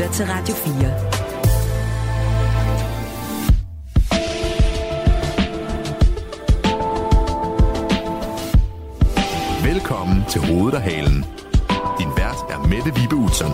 lytter til Radio 4. Velkommen til Hovedet og Halen. Din vært er Mette Vibe Utzon.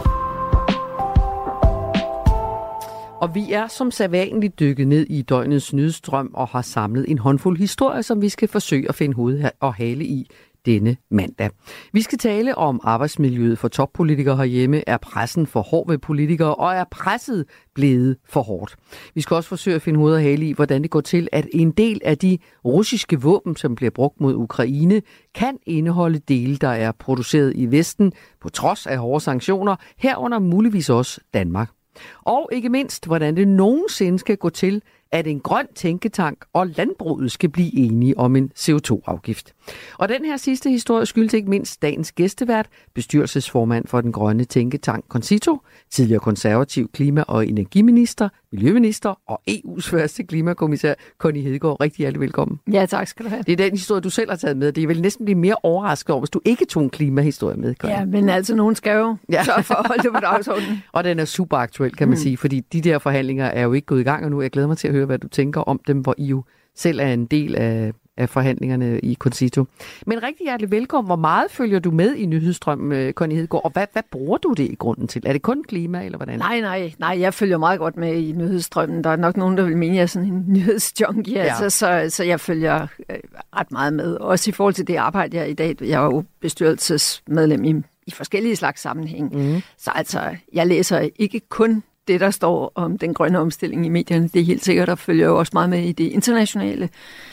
Og vi er som sædvanligt dykket ned i døgnets nyhedsstrøm og har samlet en håndfuld historier, som vi skal forsøge at finde hoved og hale i denne mandag. Vi skal tale om arbejdsmiljøet for toppolitikere herhjemme. Er pressen for hård ved politikere, og er presset blevet for hårdt? Vi skal også forsøge at finde hoved og hale i, hvordan det går til, at en del af de russiske våben, som bliver brugt mod Ukraine, kan indeholde dele, der er produceret i Vesten, på trods af hårde sanktioner, herunder muligvis også Danmark. Og ikke mindst, hvordan det nogensinde skal gå til, at en grøn tænketank og landbruget skal blive enige om en CO2-afgift. Og den her sidste historie skyldes ikke mindst dagens gæstevært, bestyrelsesformand for den grønne tænketank Concito, tidligere konservativ klima- og energiminister, miljøminister og EU's første klimakommissær Connie Hedegaard. Rigtig hjertelig velkommen. Ja, tak skal du have. Det er den historie, du selv har taget med. Det er vel næsten blive mere overrasket over, hvis du ikke tog en klimahistorie med, Connie. Ja, men altså nogen skal jo sørge for at holde det på dagsordenen. Og den er super aktuel, kan man sige, fordi de der forhandlinger er jo ikke gået i gang endnu. Jeg glæder mig til at høre, hvad du tænker om dem, hvor I jo selv er en del af forhandlingerne i Concito. Men rigtig hjertelig velkommen. Hvor meget følger du med i nyhedsstrømmen, Connie Hedegaard, og hvad bruger du det i grunden til? Er det kun klima, eller hvordan? Nej, jeg følger meget godt med i nyhedsstrømmen. Der er nok nogen, der vil mene, at jeg er sådan en nyhedsjunkie, så jeg følger ret meget med. Også i forhold til det arbejde, jeg i dag. Jeg er jo bestyrelsesmedlem i forskellige slags sammenhæng. Så altså, jeg læser ikke kun det, der står om den grønne omstilling i medierne. Det er helt sikkert, der følger jo også meget med i det internationale.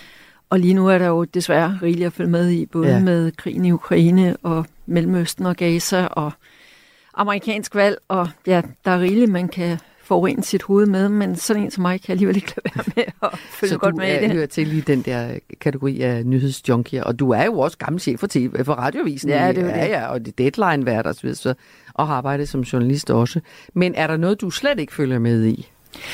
Og lige nu er der jo desværre rigeligt at følge med i, både med krigen i Ukraine og Mellemøsten og Gaza og amerikansk valg. Og ja, der er rigeligt, man kan forurene sit hoved med, men sådan en som mig kan alligevel ikke lade være med at følge godt med i det. Så du hører til i den der kategori af nyhedsjunkier, og du er jo også gammel chef for Radioavisen. Ja, det er det. Ja, og det Deadline-vært og så videre, og har arbejdet som journalist også. Men er der noget, du slet ikke følger med i?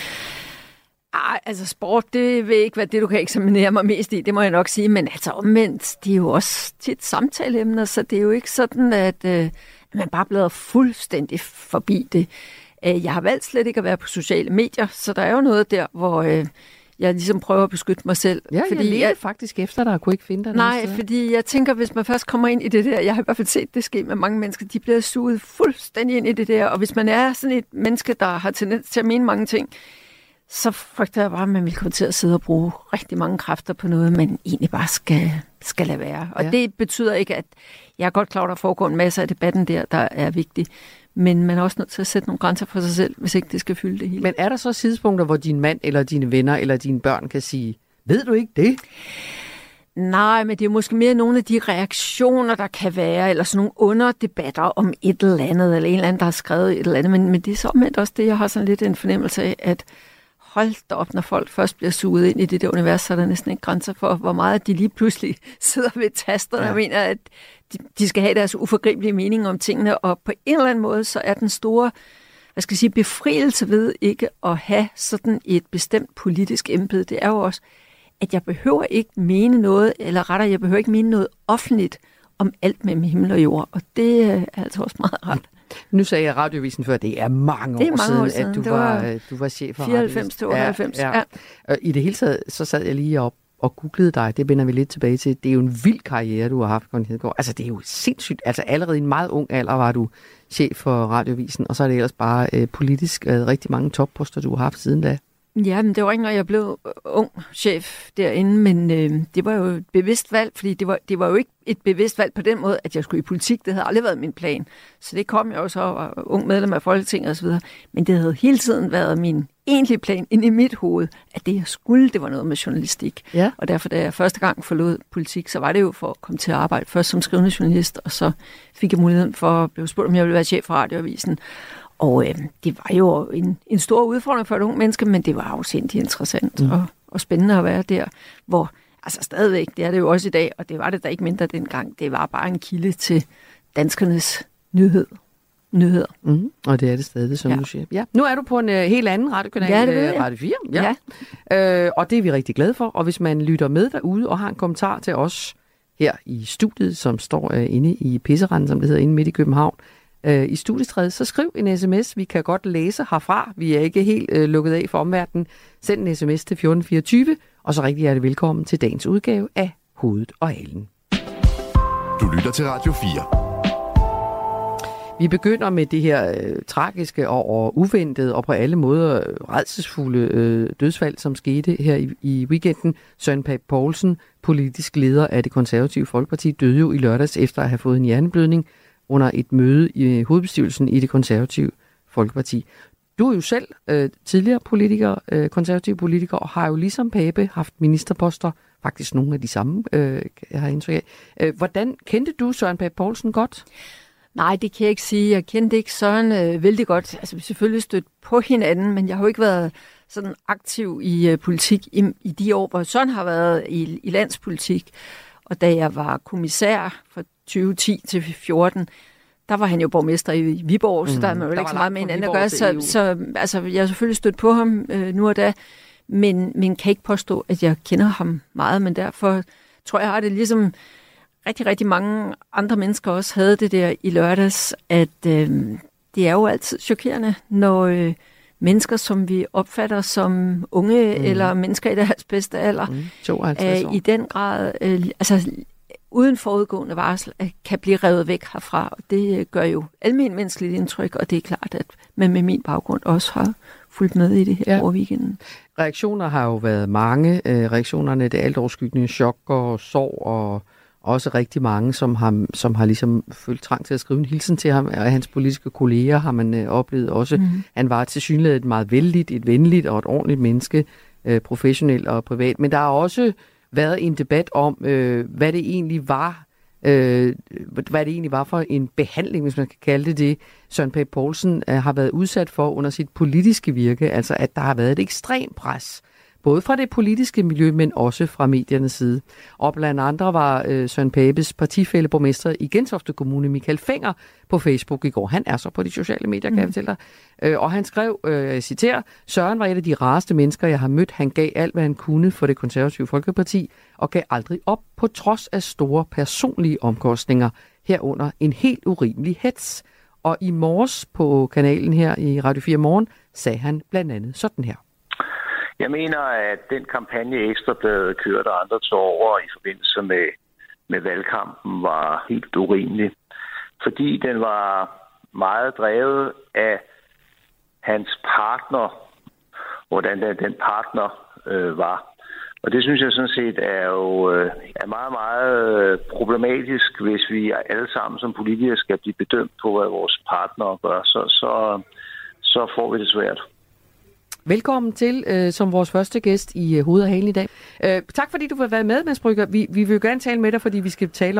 Altså sport, det vil ikke være det, du kan eksaminere mig mest i, det må jeg nok sige, men altså omvendt, de er jo også tit samtaleemner, så det er jo ikke sådan, at man bare bliver fuldstændig forbi det. Jeg har valgt slet ikke at være på sociale medier, så der er jo noget der, hvor jeg ligesom prøver at beskytte mig selv. Ja, fordi jeg faktisk efter dig, kunne ikke finde dig. Nej, fordi jeg tænker, hvis man først kommer ind i det der, jeg har i hvert fald set det ske med mange mennesker, de bliver suget fuldstændig ind i det der, og hvis man er sådan et menneske, der har tendens til at mene mange ting, så frygter jeg bare, at man vil komme til at sidde og bruge rigtig mange kræfter på noget, man egentlig bare skal lade være. Og det betyder ikke, at jeg er godt klar, der foregår en masse af debatten der er vigtig. Men man er også nødt til at sætte nogle grænser for sig selv, hvis ikke det skal fylde det hele. Men er der så tidspunkter, hvor din mand eller dine venner eller dine børn kan sige, ved du ikke det? Nej, men det er måske mere nogle af de reaktioner, der kan være, eller sådan nogle underdebatter om et eller andet, eller en eller anden, der har skrevet et eller andet. Men det er så omvendt også det, jeg har sådan lidt en fornemmelse af, at hold da op, når folk først bliver suget ind i det der univers, så er der næsten ikke grænser for, hvor meget de lige pludselig sidder ved tasterne og mener, at de skal have deres uforgribelige mening om tingene, og på en eller anden måde, så er den store, befrielse ved ikke at have sådan et bestemt politisk embede, det er jo også, at jeg behøver ikke mene noget, eller rettere, jeg behøver ikke mene noget offentligt om alt mellem himmel og jord, og det er altså også meget rart. Nu sagde jeg Radioavisen før, det er mange år siden, at du var chef for 94 til 98. Ja. I det hele taget, så sad jeg lige op og googlede dig. Det vender vi lidt tilbage til. Det er jo en vild karriere, du har haft, Connie Hedegaard. Altså, det er jo sindssygt. Altså, allerede i en meget ung alder var du chef for Radioavisen, og så er det ellers bare politisk rigtig mange topposter, du har haft siden da. Ja, men det var ikke, når jeg blev ung chef derinde, men det var jo et bevidst valg, fordi det var jo ikke et bevidst valg på den måde, at jeg skulle i politik. Det havde aldrig været min plan. Så det kom jeg jo så og var ung medlem af Folketinget osv. Men det havde hele tiden været min egentlige plan inde i mit hoved, at det jeg skulle, det var noget med journalistik. Ja. Og derfor, da jeg første gang forlod politik, så var det jo for at komme til at arbejde først som skrivende journalist, og så fik jeg muligheden for at blive spurgt, om jeg ville være chef for Radioavisen. Og det var jo en stor udfordring for et ungt menneske, men det var jo sindssygt interessant og spændende at være der, hvor altså stadigvæk, det er det jo også i dag, og det var det da ikke mindre dengang, det var bare en kilde til danskernes nyheder. Mm-hmm. Og det er det stadig, som du siger. Ja. Nu er du på en helt anden radiokanal, Radio 4. Ja. Og det er vi rigtig glade for, og hvis man lytter med derude og har en kommentar til os her i studiet, som står inde i Pisseranden, som det hedder, inde midt i København, i studietræet, så skriv en sms. Vi kan godt læse herfra. Vi er ikke helt lukket af for omverdenen. Send en sms til 1424, og så rigtig hjertelig velkommen til dagens udgave af Hovedet og Halen. Du lytter til Radio 4. Vi begynder med det her tragiske og uventede og på alle måder rædselsfulde dødsfald, som skete her i weekenden. Søren Pape Poulsen, politisk leder af det konservative Folkeparti, døde jo i lørdags efter at have fået en hjerneblødning under et møde i hovedbestyrelsen i det konservative Folkeparti. Du er jo selv tidligere politiker, konservativ politiker, og har jo ligesom Pape haft ministerposter, faktisk nogle af de samme, jeg har indtryk af. Hvordan kendte du Søren Pape Poulsen godt? Nej, det kan jeg ikke sige. Jeg kendte ikke Søren vældig godt. Altså, vi selvfølgelig stødt på hinanden, men jeg har jo ikke været sådan aktiv i politik i de år, hvor Søren har været i landspolitik. Og da jeg var kommissær fra 2010 til 2014, der var han jo borgmester i Viborg, så der er man jo ikke så meget med hinanden at gøre. Så altså, jeg har selvfølgelig stødt på ham nu og da, men kan ikke påstå, at jeg kender ham meget. Men derfor tror jeg, at det ligesom rigtig, rigtig mange andre mennesker også havde det der i lørdags, at det er jo altid chokerende, når mennesker, som vi opfatter som unge eller mennesker i deres bedste alder, 52 år. I den grad, altså uden forudgående varsel, kan blive revet væk herfra. Og det gør jo almen menneskeligt indtryk, og det er klart, at man med min baggrund også har fulgt med i det her over weekenden. Reaktioner har jo været mange. Reaktionerne, det alt overskyggende chok og sorg, og også rigtig mange, som har ligesom følt trang til at skrive en hilsen til ham, og hans politiske kolleger har man oplevet også. Han var tilsyneladende et meget et venligt og et ordentligt menneske, professionelt og privat. Men der har også været en debat om, hvad det egentlig var for en behandling, hvis man kan kalde det, Søren Pape Poulsen har været udsat for under sit politiske virke. Altså at der har været et ekstremt pres, både fra det politiske miljø, men også fra mediernes side. Og blandt andre var Søren Papes partifælle borgmester i Gentofte Kommune, Michael Fenger, på Facebook i går. Han er så på de sociale medier, kan jeg fortælle dig. Og han skrev, jeg citerer, Søren var et af de rareste mennesker, jeg har mødt. Han gav alt, hvad han kunne for det konservative Folkeparti, og gav aldrig op på trods af store personlige omkostninger, herunder en helt urimelig hets. Og i morges på kanalen her i Radio 4 Morgen, sagde han blandt andet sådan her. Jeg mener, at den kampagne Ekstrabladet kørte og andre tog over i forbindelse med valgkampen var helt urimelig. Fordi den var meget drevet af hans partner, hvordan den partner var. Og det synes jeg sådan set er meget, meget problematisk, hvis vi alle sammen som politikere skal blive bedømt på, hvad vores partnere gør. Så får vi det svært. Velkommen til som vores første gæst i Hovedet og Halen i dag. Tak fordi du vil være med, Mads Brügger. Vi vil jo gerne tale med dig, fordi vi skal tale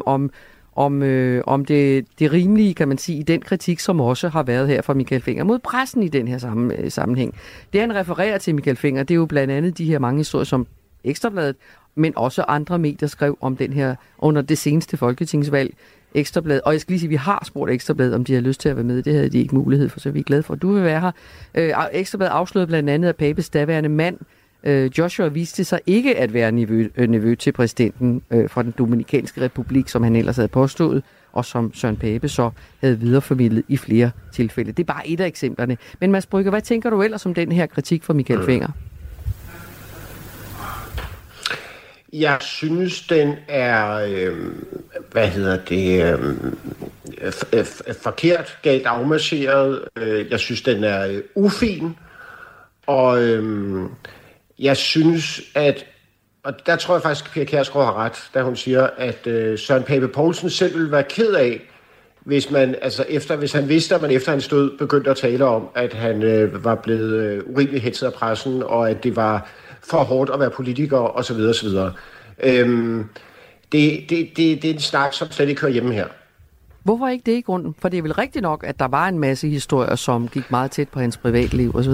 om det rimelige, kan man sige, i den kritik, som også har været her fra Michael Fenger mod pressen i den her sammenhæng. Det han refererer til, Michael Fenger, det er jo blandt andet de her mange historier, som Ekstrabladet, men også andre medier skrev om den her under det seneste folketingsvalg. Ekstrabladet, og jeg skal lige sige, at vi har spurgt Ekstrabladet, om de har lyst til at være med. Det havde de ikke mulighed for, så vi er glade for, at du vil være her. Ekstrabladet afslørede blandt andet, at Papes daværende mand, Joshua, viste sig ikke at være nevø til præsidenten fra den Dominikanske Republik, som han ellers havde påstået, og som Søren Pape så havde videreformidlet i flere tilfælde. Det er bare et af eksemplerne. Men Mads Brügger, hvad tænker du ellers om den her kritik fra Michael Fenger? Jeg synes, den er, forkert, galt afmarcheret. Jeg synes, den er ufin. Og jeg synes, og der tror jeg faktisk, at Pia Kjærsgaard har ret, da hun siger, at Søren Pape Poulsen selv ville være ked af, hvis han vidste, at man efter hans død begyndte at tale om, at han var blevet urimelig hetset af pressen, og at det var for hårdt at være politiker, osv. osv. Det er en snak, som slet ikke hører hjemme her. Hvorfor ikke det i grunden? For det er vel rigtigt nok, at der var en masse historier, som gik meget tæt på hans privatliv osv.?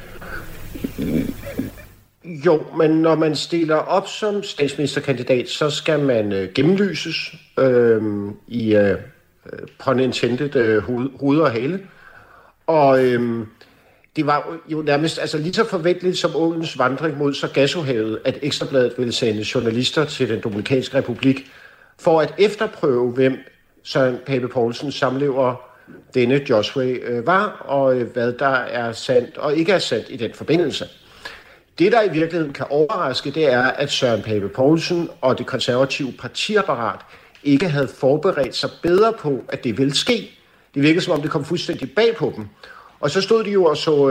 Jo, men når man stiller op som statsministerkandidat, så skal man gennemlyses i pun intended hoved og hale. Og det var jo nærmest lige så forventeligt som ålens vandring mod Sargassohavet, at Ekstrabladet ville sende journalister til den Dominikanske Republik for at efterprøve, hvem Søren Pape Poulsens samlever denne Joshua var, og hvad der er sandt og ikke er sandt i den forbindelse. Det, der i virkeligheden kan overraske, det er, at Søren Pape Poulsen og det konservative partiapparat ikke havde forberedt sig bedre på, at det ville ske. Det virkede, som om det kom fuldstændig bag på dem. Og så stod de jo og så,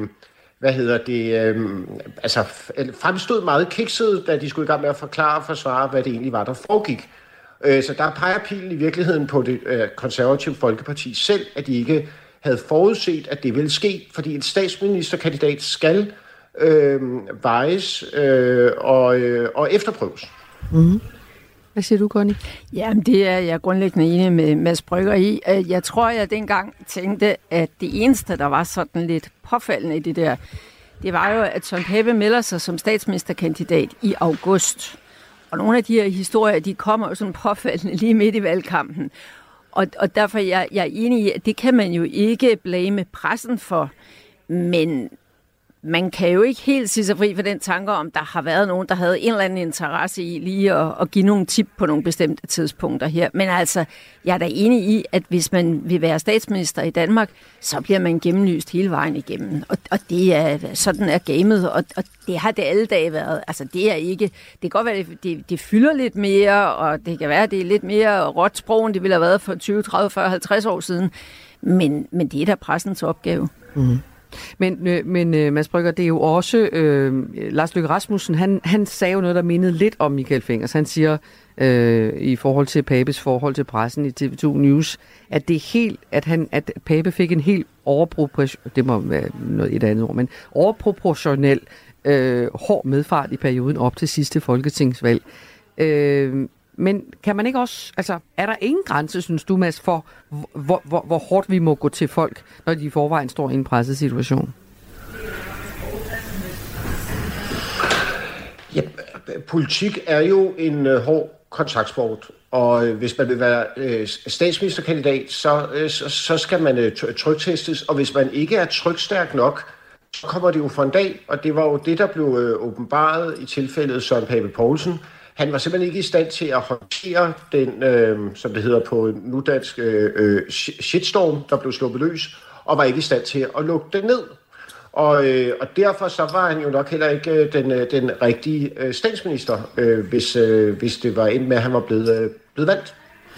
fremstod meget kikset, da de skulle i gang med at forklare og forsvare, hvad det egentlig var, der foregik. Så der peger pilen i virkeligheden på det konservative Folkeparti selv, at de ikke havde forudset, at det ville ske, fordi en statsministerkandidat skal vejes og efterprøves. Mm-hmm. Hvad siger du, Connie? Jamen, det er jeg grundlæggende enig med Mads Brügger i. Jeg tror, jeg dengang tænkte, at det eneste, der var sådan lidt påfaldende i det var jo, at Søren Pape melder sig som statsministerkandidat i august. Og nogle af de her historier, de kommer jo sådan påfaldende lige midt i valgkampen. Og derfor jeg er enig i, at det kan man jo ikke blame pressen for. Men man kan jo ikke helt sige sig fri for den tanke om, der har været nogen, der havde en eller anden interesse i lige at give nogle tip på nogle bestemte tidspunkter her. Men altså, jeg er da enig i, at hvis man vil være statsminister i Danmark, så bliver man gennemlyst hele vejen igennem. Og det er, sådan er gamet, og det har det alle dage været. Altså, det er ikke... Det kan godt være, det fylder lidt mere, og det kan være, det er lidt mere råt sprog, end det ville have været for 20, 30, 40, 50 år siden. Men det er da pressens opgave. Mm. Men Mads Brügger, det er jo også Lars Løkke Rasmussen, han sagde jo noget, der mindede lidt om Michael Fingers. Han siger i forhold til Papes forhold til pressen i TV2 News, at det er helt, at Pape fik en helt overproportionel hård medfart i perioden op til sidste folketingsvalg. Men kan man ikke også, altså er der ingen grænse, synes du, Mads, for hvor hårdt vi må gå til folk, når de i forvejen står i en presset situation? Ja, politik er jo en hård kontaktsport, og hvis man vil være statsministerkandidat, så skal man tryktestes, og hvis man ikke er trykstærk nok, så kommer det jo for en dag, og det var jo det, der blev åbenbaret i tilfældet Søren Pape Poulsen. Han var simpelthen ikke i stand til at håndtere den, som det hedder på nudansk, shitstorm, der blev sluppet løs, og var ikke i stand til at lukke den ned. Og derfor så var han jo nok heller ikke den rigtige statsminister, hvis det var endt med, at han var blevet valgt.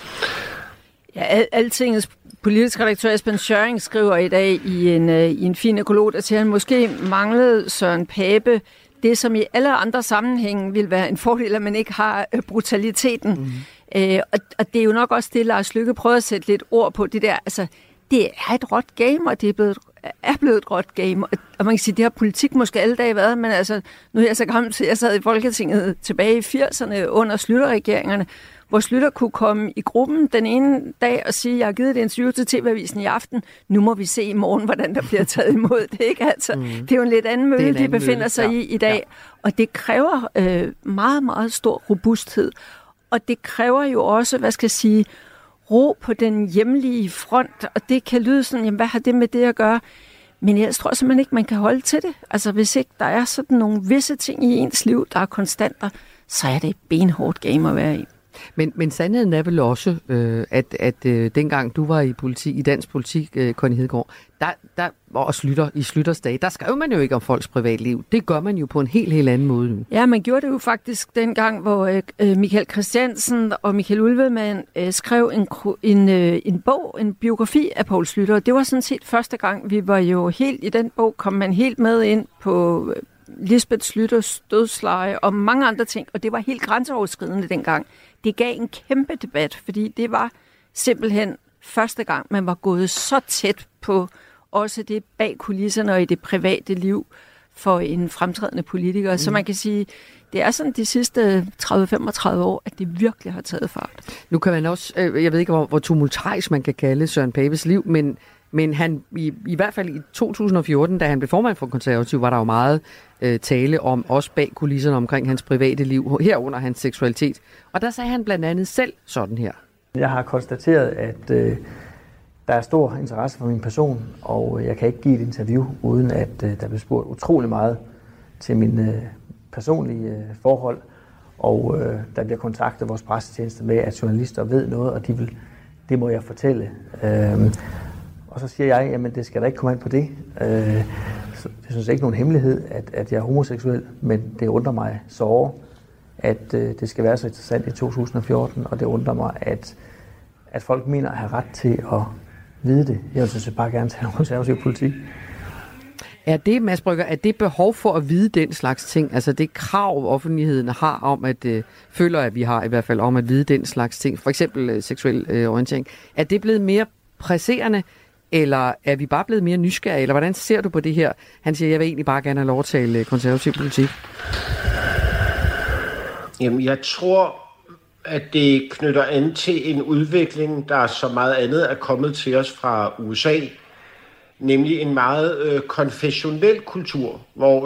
Ja, Altingets politiske redaktør Esben Schøring skriver i dag i en fin nekrolog, at han måske manglede Søren Pape det, som i alle andre sammenhænge vil være en fordel, at man ikke har brutaliteten. Mm. Og det er jo nok også det, Lars Løkke prøver at sætte lidt ord på. Det der, altså, det er et råt game, og det er blevet et råt game. Og man kan sige, det har politik måske alle dage været, men altså, nu er jeg så gammel til, jeg sad i Folketinget tilbage i 80'erne under Schlüter-regeringerne, hvor Schlüter kunne komme i gruppen den ene dag og sige, jeg har givet et interview til TV-avisen i aften, nu må vi se i morgen, hvordan der bliver taget imod det. Ikke? Altså, det er jo en lidt anden møde, de befinder sig i dag, ja. Og det kræver meget, meget stor robusthed. Og det kræver jo også, hvad skal jeg sige, ro på den hjemlige front, og det kan lyde sådan, jamen, hvad har det med det at gøre? Men jeg tror simpelthen ikke, man kan holde til det. Altså, hvis ikke der er sådan nogle visse ting i ens liv, der er konstanter, så er det et benhårdt game at være i. Men sandheden er vel også, at dengang du var i dansk politik, Connie Hedegaard, og i Schlüters dage, der skrev man jo ikke om folks privatliv. Det gør man jo på en helt anden måde nu. Ja, man gjorde det jo faktisk dengang, hvor Michael Christiansen og Michael Ulvemann skrev en bog, en biografi af Poul Schlüter. Det var sådan set første gang, vi var jo helt i den bog, kom man helt med ind på Lisbeth Schlüters dødsleje og mange andre ting, og det var helt grænseoverskridende dengang. Det gav en kæmpe debat, fordi det var simpelthen første gang, man var gået så tæt på også det bag kulisserne og i det private liv for en fremtrædende politiker. Så man kan sige, det er sådan de sidste 30-35 år, at det virkelig har taget fart. Nu kan man også, jeg ved ikke, hvor tumultarisk man kan kalde Søren Papes liv, men han, i hvert fald i 2014, da han blev formand for Konservativ, var der jo meget tale om, også bag kulisserne omkring hans private liv, herunder hans seksualitet. Og der sagde han blandt andet selv sådan her. Jeg har konstateret, at der er stor interesse for min person, og jeg kan ikke give et interview, uden at der bliver spurgt utrolig meget til mine personlige forhold. Og der bliver kontaktet vores pressetjeneste med, at journalister ved noget, og det må jeg fortælle. Og så siger jeg, jamen det skal da ikke komme an på det. Jeg synes ikke nogen hemmelighed, at jeg er homoseksuel, men det undrer mig såre, at det skal være så interessant i 2014, og det undrer mig, at folk mener at have ret til at vide det. Jeg vil så bare gerne tage en konservativ politik. Er det, Mads Brügger, er det behov for at vide den slags ting, altså det krav, offentligheden har om, at føler, at vi har i hvert fald om at vide den slags ting, for eksempel seksuel orientering, er det blevet mere presserende, eller er vi bare blevet mere nysgerrige, eller hvordan ser du på det her? Han siger, jeg vil egentlig bare gerne have lov at tale konservativ politik. Jamen, jeg tror, at det knytter an til en udvikling, der så meget andet er kommet til os fra USA, nemlig en meget konfessionel kultur, hvor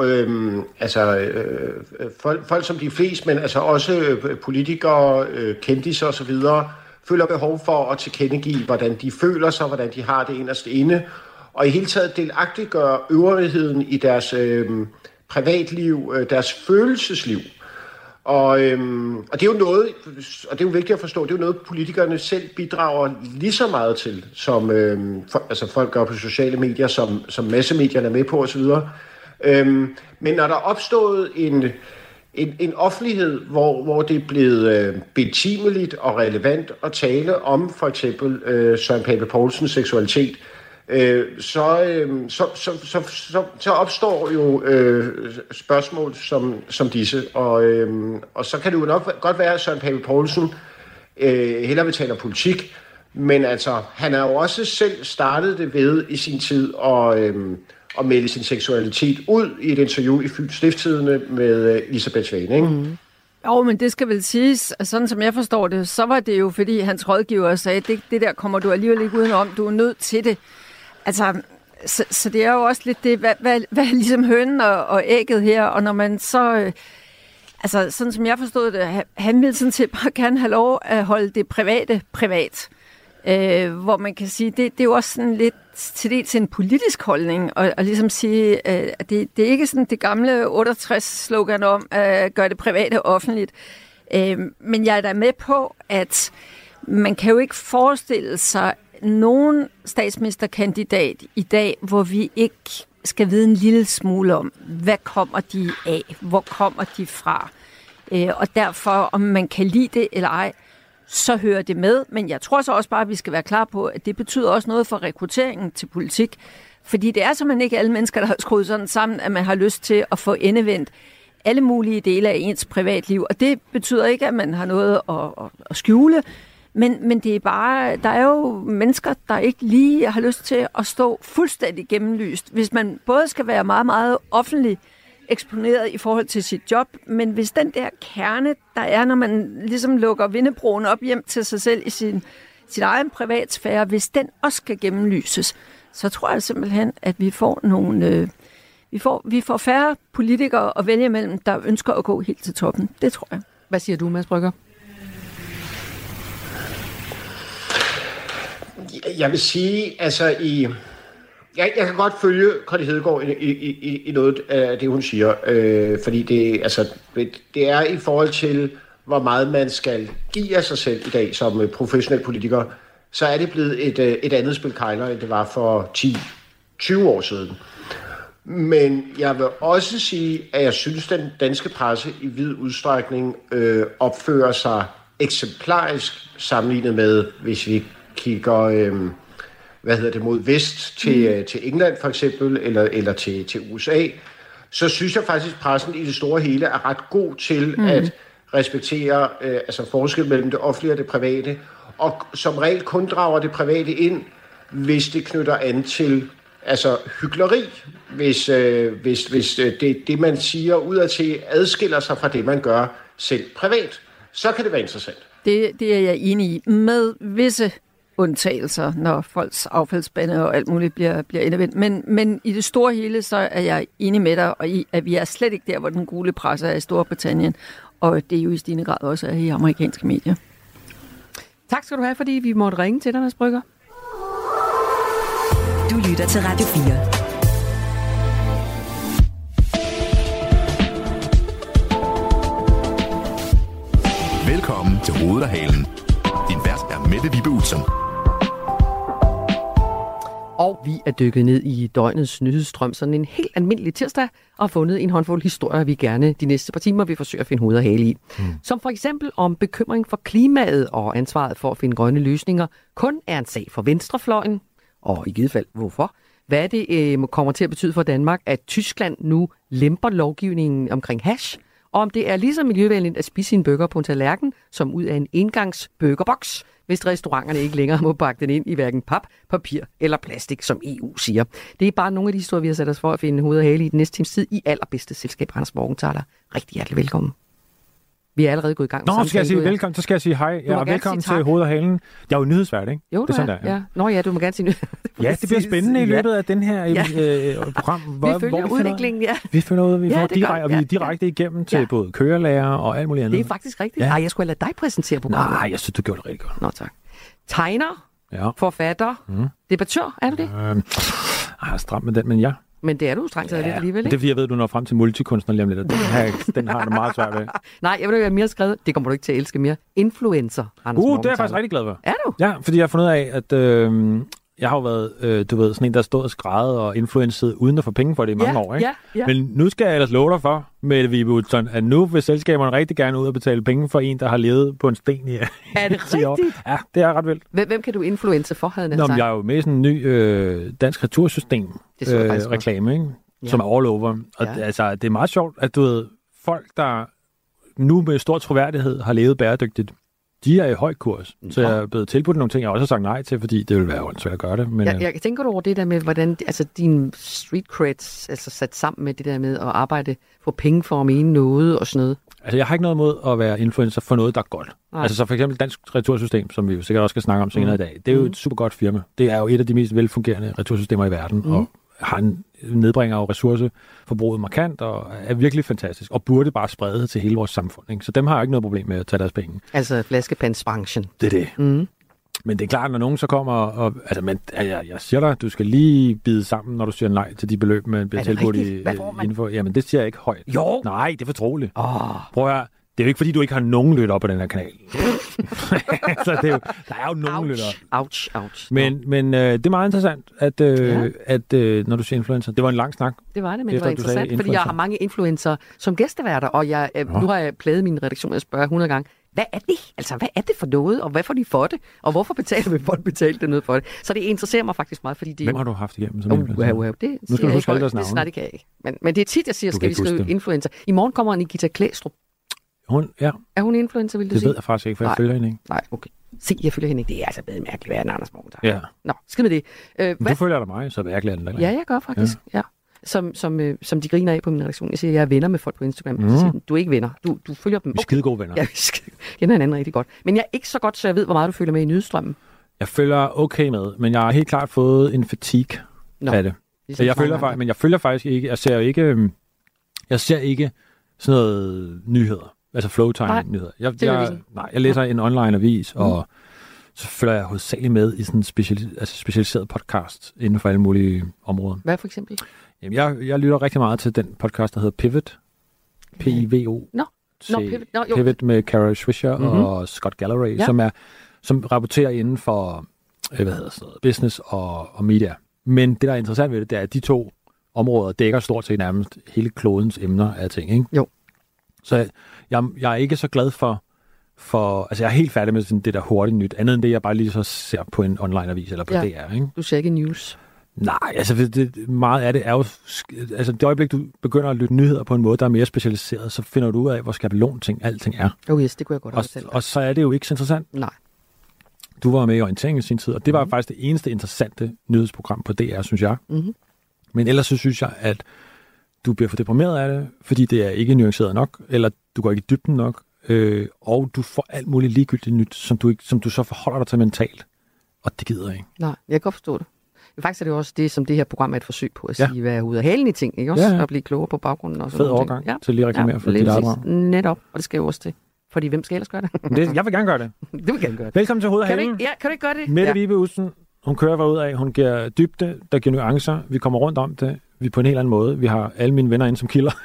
folk som de fleste, men altså også politikere, kendiser osv., føler behov for at tilkendegive, hvordan de føler sig, hvordan de har det inderst inde, og i hele taget delagtiggøre øvrigheden i deres privatliv, deres følelsesliv. Og det er jo noget, og det er jo vigtigt at forstå, det er jo noget, politikerne selv bidrager lige så meget til, som folk gør på sociale medier, som massemedierne er med på osv. Men når der er opstået en offentlighed, hvor det er blevet betimeligt og relevant at tale om for eksempel Søren Pape Poulsens seksualitet, så opstår jo spørgsmål som disse, og så kan det jo nok godt være, at Søren Pape Poulsen hellere vil tale om politik, men altså, han har jo også selv startet det ved i sin tid at melde sin seksualitet ud i et interview i Fyns Stiftstidende med Elisabeth Svane, ikke? Mm. Jo, men det skal vel siges, at sådan som jeg forstår det, så var det jo, fordi hans rådgiver sagde, det der kommer du alligevel ikke udenom, du er nødt til det. Altså, så det er jo også lidt det, hvad ligesom hønen og ægget her, og når man så, altså sådan som jeg forstod det, han ville sådan set bare gerne have lov at holde det private privat. Hvor man kan sige, det er jo også sådan lidt til dels en politisk holdning, og ligesom sige, at det er ikke sådan det gamle 68-slogan om at gøre det private offentligt. Men jeg er da med på, at man kan jo ikke forestille sig nogen statsministerkandidat i dag, hvor vi ikke skal vide en lille smule om, hvad kommer de af, hvor kommer de fra. Og derfor, om man kan lide det eller ej, så hører det med. Men jeg tror så også bare, at vi skal være klar på, at det betyder også noget for rekrutteringen til politik. Fordi det er simpelthen ikke alle mennesker, der har skruet sådan sammen, at man har lyst til at få endevendt alle mulige dele af ens privatliv. Og det betyder ikke, at man har noget at skjule. Men det er bare, der er jo mennesker, der ikke lige har lyst til at stå fuldstændig gennemlyst. Hvis man både skal være meget, meget offentlig eksponeret i forhold til sit job, men hvis den der kerne, der er, når man ligesom lukker vindebroen op hjem til sig selv i sin egen privatsfære, hvis den også skal gennemlyses, så tror jeg simpelthen, at vi får nogle... Vi får færre politikere at vælge imellem, der ønsker at gå helt til toppen. Det tror jeg. Hvad siger du, Mads Brügger? Jeg vil sige, altså jeg kan godt følge Connie Hedegaard i noget af det, hun siger, fordi det er i forhold til, hvor meget man skal give af sig selv i dag som professionel politiker, så er det blevet et andet spil kejler, end det var for 10-20 år siden. Men jeg vil også sige, at jeg synes, at den danske presse i vid udstrækning opfører sig eksemplarisk sammenlignet med, hvis vi kigger mod vest til England for eksempel, eller til USA, så synes jeg faktisk, at pressen i det store hele er ret god til at respektere forskel mellem det offentlige og det private, og som regel kun drager det private ind, hvis det knytter an til hykleri, hvis det man siger udadtil adskiller sig fra det, man gør selv privat, så kan det være interessant. Det er jeg enig i, med visse undtagelser, når folks affaldsbande og alt muligt bliver endevendt. Men i det store hele, så er jeg enig med dig, og i, at vi er slet ikke der, hvor den gule presse er i Storbritannien, og det er jo i stigende grad også i amerikanske medier. Tak skal du have, fordi vi måtte ringe til dig, Mads Brügger. Du lytter til Radio 4. Velkommen til Hovedet og Halen. Din vært er Mette Vibe Utzon. Og vi er dykket ned i døgnets nyhedsstrøm sådan en helt almindelig tirsdag og har fundet en håndfuld historier, vi gerne de næste par timer vil forsøge at finde hoved og hale i. Som for eksempel om bekymring for klimaet og ansvaret for at finde grønne løsninger kun er en sag for venstrefløjen. Og i givet fald, hvorfor? Hvad det kommer til at betyde for Danmark, at Tyskland nu lemper lovgivningen omkring hash, og om det er lige så miljøvenligt at spise sin burger på en tallerken, som ud af en engangsburgerboks, hvis restauranterne ikke længere må pakke den ind i hverken pap, papir eller plastik, som EU siger. Det er bare nogle af de historier, vi har sat os for at finde hoved og hale i den næste times tid i allerbedste selskab. Anders Morgenthaler, rigtig hjertelig velkommen. Vi er allerede gået i gang med samtalen. Skal jeg sige velkommen, så skal jeg sige hej. Ja, velkommen til Hoved og Halen. Jeg er jo nyhedsvært, ikke? Jo, det er sådan, ja. Nå ja, du må gerne sige nyheder. Ja, det bliver spændende i løbet af den her program. Vi følger udviklingen, ja. Vi følger ud, vi er direkte igennem til både kørelærer og alt muligt andet. Det er faktisk rigtigt. Ja. Jeg skulle have ladet dig præsentere programmet. Nej, jeg synes, du gjorde det rigtig godt. Nå, tak. Tegner, forfatter, debattør, er du det? Jeg har stramt med den, men ja. Men det er du strengt taget lidt alligevel, ikke? Det er fordi, jeg ved, du når frem til multikunstner lige om lidt. Den har du meget svært ved. Nej, jeg vil være mere skrevet. Det kommer du ikke til at elske mere. Influencer, Anders det er jeg faktisk rigtig glad for. Er du? Ja, fordi jeg har fundet ud af, at jeg har jo været, du ved, sådan en, der stod og skrædede og influencede uden at få penge for det i mange år, ikke? Ja. Men nu skal jeg ellers love dig for, Mette Vibe Utzon, at nu vil selskaberne rigtig gerne ud og betale penge for en, der har levet på en sten i 10 år. Er det rigtigt? Ja, det er ret vildt. Hvem kan du influence for, havde jeg sagt? Jeg er jo med i sådan en ny dansk retursystem reklame, ikke? Som er all over. Og det er meget sjovt, at du ved, folk, der nu med stor troværdighed har levet bæredygtigt, de er i høj kurs. Så jeg er blevet tilbudt nogle ting, jeg også har sagt nej til, fordi det vil være åndssvært at gøre det. Men, jeg tænker du over det der med, hvordan din street creds altså sat sammen med det der med at arbejde, få penge for at mene noget og sådan noget? Altså, jeg har ikke noget mod at være influencer for noget, der er godt. Nej. Altså, så for eksempel Dansk Retursystem, som vi jo sikkert også skal snakke om senere i dag, det er jo et super godt firma. Det er jo et af de mest velfungerende retursystemer i verden, og nedbringer jo ressourceforbruget markant, og er virkelig fantastisk, og burde bare sprede til hele vores samfund. Ikke? Så dem har jeg ikke noget problem med at tage deres penge. Altså flaskepandsbranchen. Det er det. Men det er klart, når nogen så kommer og... Altså, men, jeg siger dig, du skal lige bide sammen, når du siger nej til de beløb, man bliver tilbudt indenfor. Jamen, det siger jeg ikke højt. Jo! Nej, det er fortroligt. Prøv at det er jo ikke, fordi du ikke har nogen lytter på den her kanal. Så det er jo, der er jo nogen lytter. Ouch. Men det er meget interessant, at når du siger influencer, det var en lang snak. Det var det, men det var interessant, fordi jeg har mange influencer som gæsteværter, og nu har jeg plaget min redaktion med at spørge 100 gange, hvad er det? Altså, hvad er det for noget, og hvad får de for det? Og hvorfor betaler vi folk det noget for det? Så det interesserer mig faktisk meget, fordi det... Hvem har du haft igennem som influencer? Nu skal du huske alle deres navne. Nej, det kan jeg ikke. Men det er tit, jeg siger, skal vi skrive influencer. I morgen kommer Nikita Klæstrup. Er hun influencer, vil du sige? Det ved jeg faktisk ikke, for jeg følger hende ikke. Nej, okay. Se, jeg følger hende ikke. Det er altså bedre mærkeligt, hvad er den Anders Morgenthaler. Ja. Nå, skid med det. Du følger dig mig, så mærkeligt er den. Ja, jeg gør faktisk, ja. Som de griner af på min redaktion. Jeg siger, jeg er venner med folk på Instagram. Så siger, du er ikke venner. Du følger dem. Vi er skide gode venner. Ja, vi kender hinanden rigtig godt. Men jeg er ikke så godt, så jeg ved, hvor meget du følger med i nyhedsstrømmen. Jeg følger okay med, men jeg har helt klart fået en fatigue af det. Så jeg følger faktisk ikke. Jeg ser ikke sådan noget nyheder. Altså Flowtime-nyheder. Jeg læser en online-avis, og så følger jeg hovedsageligt med i sådan en specialiseret podcast inden for alle mulige områder. Hvad for eksempel? Jamen, jeg lytter rigtig meget til den podcast, der hedder Pivot. P-I-V-O. Pivot med Kara Swisher og Scott Galloway, som rapporterer inden for business og media. Men det, der er interessant ved det, det er, at de to områder dækker stort set nærmest hele klodens emner af ting, ikke? Jo. Så jeg er ikke så glad for altså jeg er helt færdig med sådan det der hurtigt nyt, andet end det, jeg bare lige så ser på en online-avis eller på DR, ikke? Du ser ikke news? Nej, altså meget af det er jo, altså det øjeblik, du begynder at lytte nyheder på en måde, der er mere specialiseret, så finder du ud af, hvor alting er. Oh yes, det kunne jeg godt fortælle. Og så er det jo ikke så interessant. Nej. Du var med i Orientering i sin tid, og det var faktisk det eneste interessante nyhedsprogram på DR, synes jeg. Men ellers så synes jeg, at du bliver for deprimeret af det, fordi det er ikke nuanceret nok, eller du går ikke i dybden nok, og du får alt muligt ligegyldigt nyt, som du så forholder dig til mentalt. Og det gider jeg ikke. Nej, jeg kan godt forstå det. Faktisk er det jo også det, som det her program er et forsøg på at sige, hvad er ude af halen i ting, ikke også? At blive klogere på baggrunden og sådan noget. Fed overgang til lige at reklamere for dit arbejde. Netop, og det skal jo også til. Fordi hvem skal ellers gøre det? Jeg vil gerne gøre det. Du vil gerne gøre det. Velkommen til Hoved og Halen. Kan du ikke gøre det? Mette Vibe Utzon, hun kører ud af, hun giver dybde, der giver nuancer. Vi kommer rundt om det. Vi er på en helt anden måde. Vi har alle mine venner inde som kilder.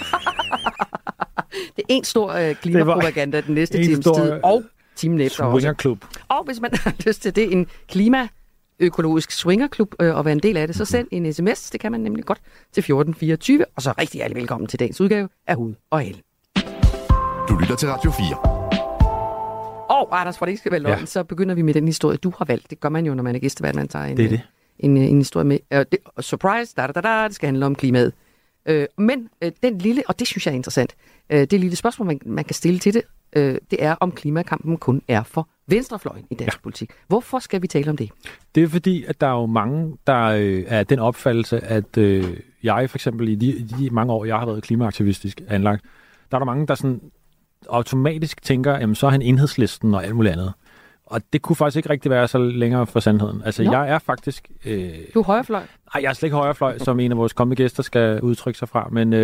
Det er en stor klimapropaganda den næste times tid, og timen efter også. Klub. Og hvis man har lyst til det, en klima økologisk swingerklub og være en del af det, så send en sms, det kan man nemlig godt, til 1424, og så rigtig hjertelig velkommen til dagens udgave af Hoved og Hale. Du lytter til Radio 4. Og Anders, for det ikke skal være løgn, så begynder vi med den historie, du har valgt. Det gør man jo, når man er gæstevært, man tager en historie med. Surprise, det skal handle om klimaet. Men den lille, og det synes jeg er interessant, det lille spørgsmål, man kan stille til det, det er, om klimakampen kun er for venstrefløjen i dansk politik. Hvorfor skal vi tale om det? Det er fordi, at der er jo mange, der er den opfattelse, at jeg for eksempel i de mange år, jeg har været klimaaktivistisk anlagt, der er der mange, der sådan automatisk tænker, jamen så er han Enhedslisten og alt muligt andet. Og det kunne faktisk ikke rigtig være så længere for sandheden. Altså, jeg er faktisk... Du er højrefløj? Nej, jeg er slet ikke højrefløj, som en af vores kommende gæster skal udtrykke sig fra, men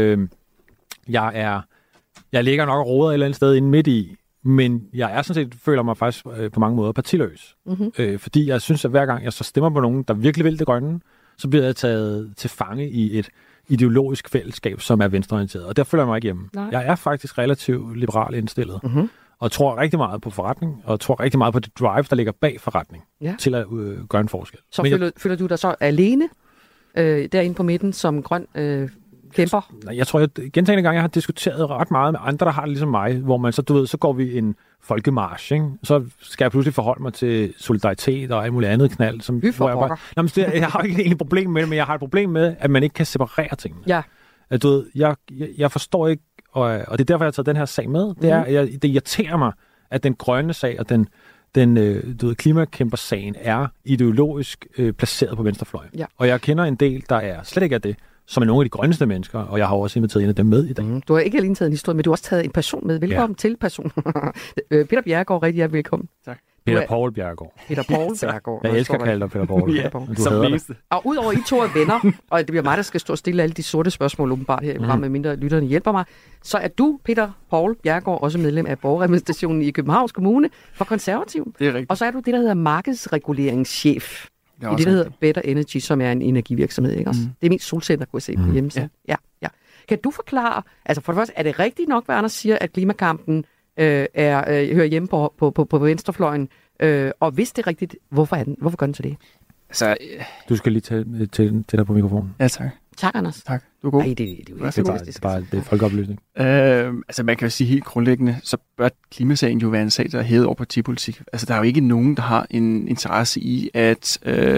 jeg ligger nok og roder et eller andet sted inde midt i, men jeg er sådan set, føler mig faktisk på mange måder partiløs. Fordi jeg synes, at hver gang jeg så stemmer på nogen, der virkelig vil det grønne, så bliver jeg taget til fange i et ideologisk fællesskab, som er venstreorienteret. Og der føler jeg mig ikke hjemme. Nej. Jeg er faktisk relativt liberal indstillet. Og tror rigtig meget på forretning, og tror rigtig meget på det drive, der ligger bag forretning, til at gøre en forskel. Så føler du dig så alene derinde på midten som grøn kæmper? Nej, jeg tror, at gentagne gange jeg har diskuteret ret meget med andre, der har det ligesom mig, hvor man så går vi en folkemarch, ikke? Så skal jeg pludselig forholde mig til solidaritet og alt muligt andet knald. Jeg har ikke egentlig problem med det, men jeg har et problem med, at man ikke kan separere tingene. Ja. At, jeg forstår ikke, og det er derfor, jeg har taget den her sag med, det er, det irriterer mig, at den grønne sag og den klimakæmpersagen er ideologisk placeret på venstrefløjen. Ja. Og jeg kender en del, der er slet ikke af det, som er nogle af de grønneste mennesker, og jeg har også inviteret en af dem med i dag. Du har ikke alene taget en historie, men du har også taget en person med. Velkommen til person. Peter Bjerregaard, rigtig hjertelig velkommen. Tak. Peter Paul Bjerregaard. Peter Paul Bjerregaard. Jeg elsker at kalde dig Peter Paul. Som næste. Og udover I to er venner, og det bliver mig, der skal stå og stille alle de sorte spørgsmål åbenbart her i programmet, mindre lytterne hjælper mig, så er du, Peter Paul Bjerregaard, også medlem af borgerrepræsentationen i Københavns Kommune for Konservativ. Det er rigtigt. Og så er du det, der hedder markedsreguleringschef i det, der hedder Better Energy, som er en energivirksomhed, ikke også? Det er mest solceller, kunne jeg se på hjemmesiden. Ja. Kan du forklare, altså for det første, er det rigtigt nok, hvad Anders siger, at klimakampen hører hjemme på venstrefløjen? Og hvis det er rigtigt, hvorfor gør den så det? Altså, du skal lige tage til dig på mikrofonen. Ja, tak. Tak, Anders. Tak. Du er god. Nej, det er jo ikke det er folkeoplysning. Altså, man kan jo sige helt grundlæggende, så bør klimasagen jo være en sag, der er hævet over partipolitik. Altså, der er jo ikke nogen, der har en interesse i, at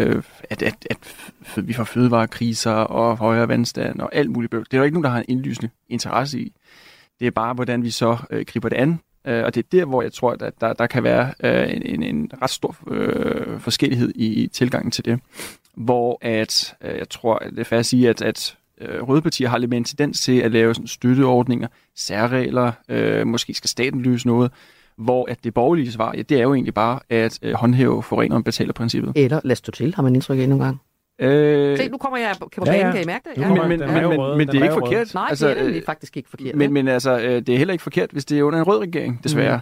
vi får fødevarekriser og højere vandstand og alt muligt bøvl. Det er jo ikke nogen, der har en indlysende interesse i. Det er bare, hvordan vi så griber det an. Og det er der, hvor jeg tror, at der kan være en ret stor forskellighed i tilgangen til det. Hvor at jeg tror, det er fair at sige, at røde partier har lidt mere en tendens til at lave sådan støtteordninger, særregler, måske skal staten løse noget, hvor at det borgerlige svar, det er jo egentlig bare at håndhæve forureneren betaler princippet. Eller lad stå til, har man indtryk af nogle gange. Se, nu kommer jeg på banen, kan I mærke det? Men det er ikke forkert. Nej, altså, det er faktisk ikke forkert. Men altså, det er heller ikke forkert, hvis det er under en rød regering, desværre.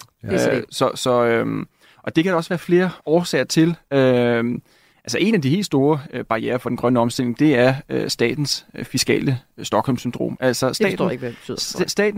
Og det kan der også være flere årsager til. Altså en af de helt store barrierer for den grønne omstilling, det er statens fiskale Stockholm-syndrom. Altså staten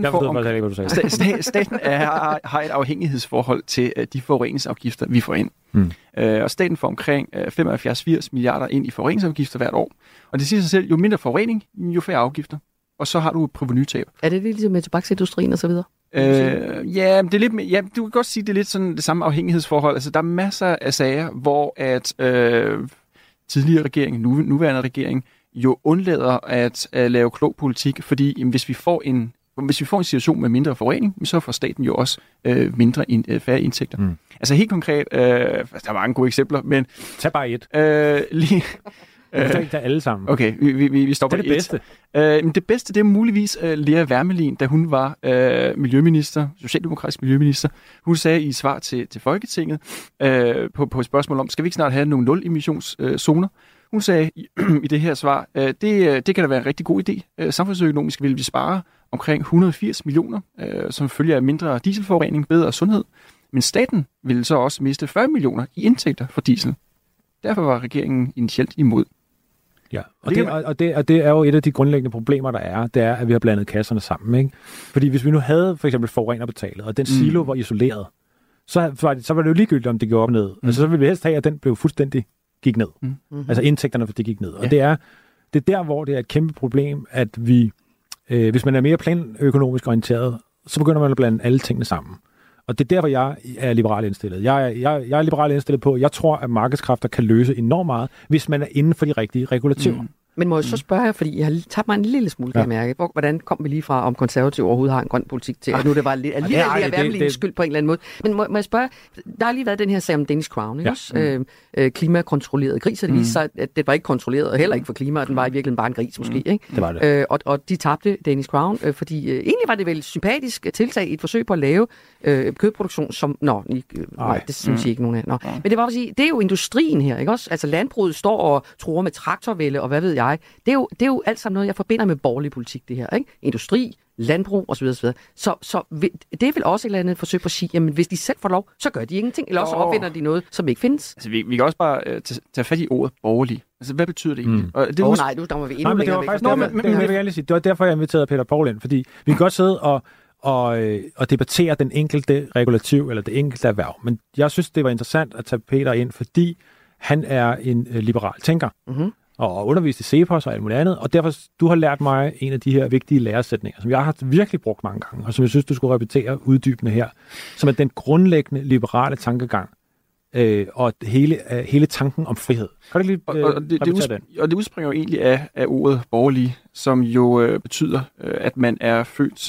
har et afhængighedsforhold til de forureningsafgifter, vi får ind. Og staten får omkring 75-80 milliarder ind i forureningsafgifter hvert år. Og det siger sig selv, jo mindre forurening, jo færre afgifter. Og så har du et provenytab. Er det ligesom med tobaksindustrien og så videre? Ja, det er lidt mere, du kan godt sige, det er lidt sådan det samme afhængighedsforhold. Altså, der er masser af sager, hvor at tidligere regering, nuværende regering, jo undlader at lave klog politik, fordi hvis vi får en situation med mindre forurening, så får staten jo også færre indtægter. Altså helt konkret, der er mange gode eksempler, men tag bare et. Jeg kan ikke tage alle sammen. Okay, vi stopper det bedste. Det bedste, det er muligvis Lea Wermelin, da hun var miljøminister, socialdemokratisk miljøminister. Hun sagde i svar til Folketinget på et spørgsmål om, skal vi ikke snart have nogle nul-emissionszoner? Hun sagde i det her svar, det kan da være en rigtig god idé. Samfundsøkonomisk vil vi spare omkring 180 millioner, som følger af mindre dieselforurening, bedre sundhed. Men staten ville så også miste 40 millioner i indtægter for diesel. Derfor var regeringen initielt imod. Ja, og det er jo et af de grundlæggende problemer, der er, det er, at vi har blandet kasserne sammen, ikke? Fordi hvis vi nu havde for eksempel forurenerbetalet, og den silo var isoleret, så var det jo ligegyldigt, om det går op og ned. Altså så ville vi helst have, at den blev fuldstændig gik ned. Altså indtægterne for det gik ned. Og det er der, hvor det er et kæmpe problem, at vi, hvis man er mere planøkonomisk orienteret, så begynder man at blande alle tingene sammen. Og det er derfor, jeg er liberalt indstillet. Jeg er liberalt indstillet på, jeg tror, at markedskræfter kan løse enormt meget, hvis man er inden for de rigtige regulativer. Men må jeg så spørge jer, fordi jeg har tabt mig en lille smule, kan jeg mærke. Hvordan kom vi lige fra, om konservative overhovedet har en grøn politik til, at nu det var lidt alligevel skyld på en eller anden måde. Men må jeg spørge, der har lige været den her sag om Danish Crown, ikke også? Klimakontrolleret gris, og det viste sig, at det var ikke kontrolleret, og heller ikke for klima, og den var i virkeligheden bare en gris måske, ikke? Det var det. Og de tabte Danish Crown, fordi egentlig var det vel sympatisk tiltag i et forsøg på at lave kødproduktion, som... Nej, det synes jeg ikke nogen af. Men det var at sige, det er jo industrien her, ikke også? Altså landbruget står og truer med traktorvælde, og hvad ved jeg. Det er jo alt sammen noget, jeg forbinder med borgerlig politik, det her, ikke? Industri, landbrug osv. Så det er vel også et eller andet forsøg på at sige, jamen hvis de selv får lov, så gør de ingenting, eller også opfinder de noget, som ikke findes. Altså vi kan også bare tage fat i ordet borgerlig. Altså hvad betyder det egentlig? Nej, nu stammer vi endnu længere væk. Det var derfor, jeg inviterede Peter Poul ind, fordi vi kan godt sidde og debattere den enkelte regulativ, eller det enkelte erhverv. Men jeg synes, det var interessant at tage Peter ind, fordi han er en liberal tænker. Og undervist i CEPOS og alt muligt andet, og derfor, du har lært mig en af de her vigtige læresætninger, som jeg har virkelig brugt mange gange, og som jeg synes, du skulle repetere uddybende her, som er den grundlæggende liberale tankegang, og hele tanken om frihed. Kan du lige repetere den? Og det udspringer jo egentlig af ordet borgerlig, som jo betyder, at man er født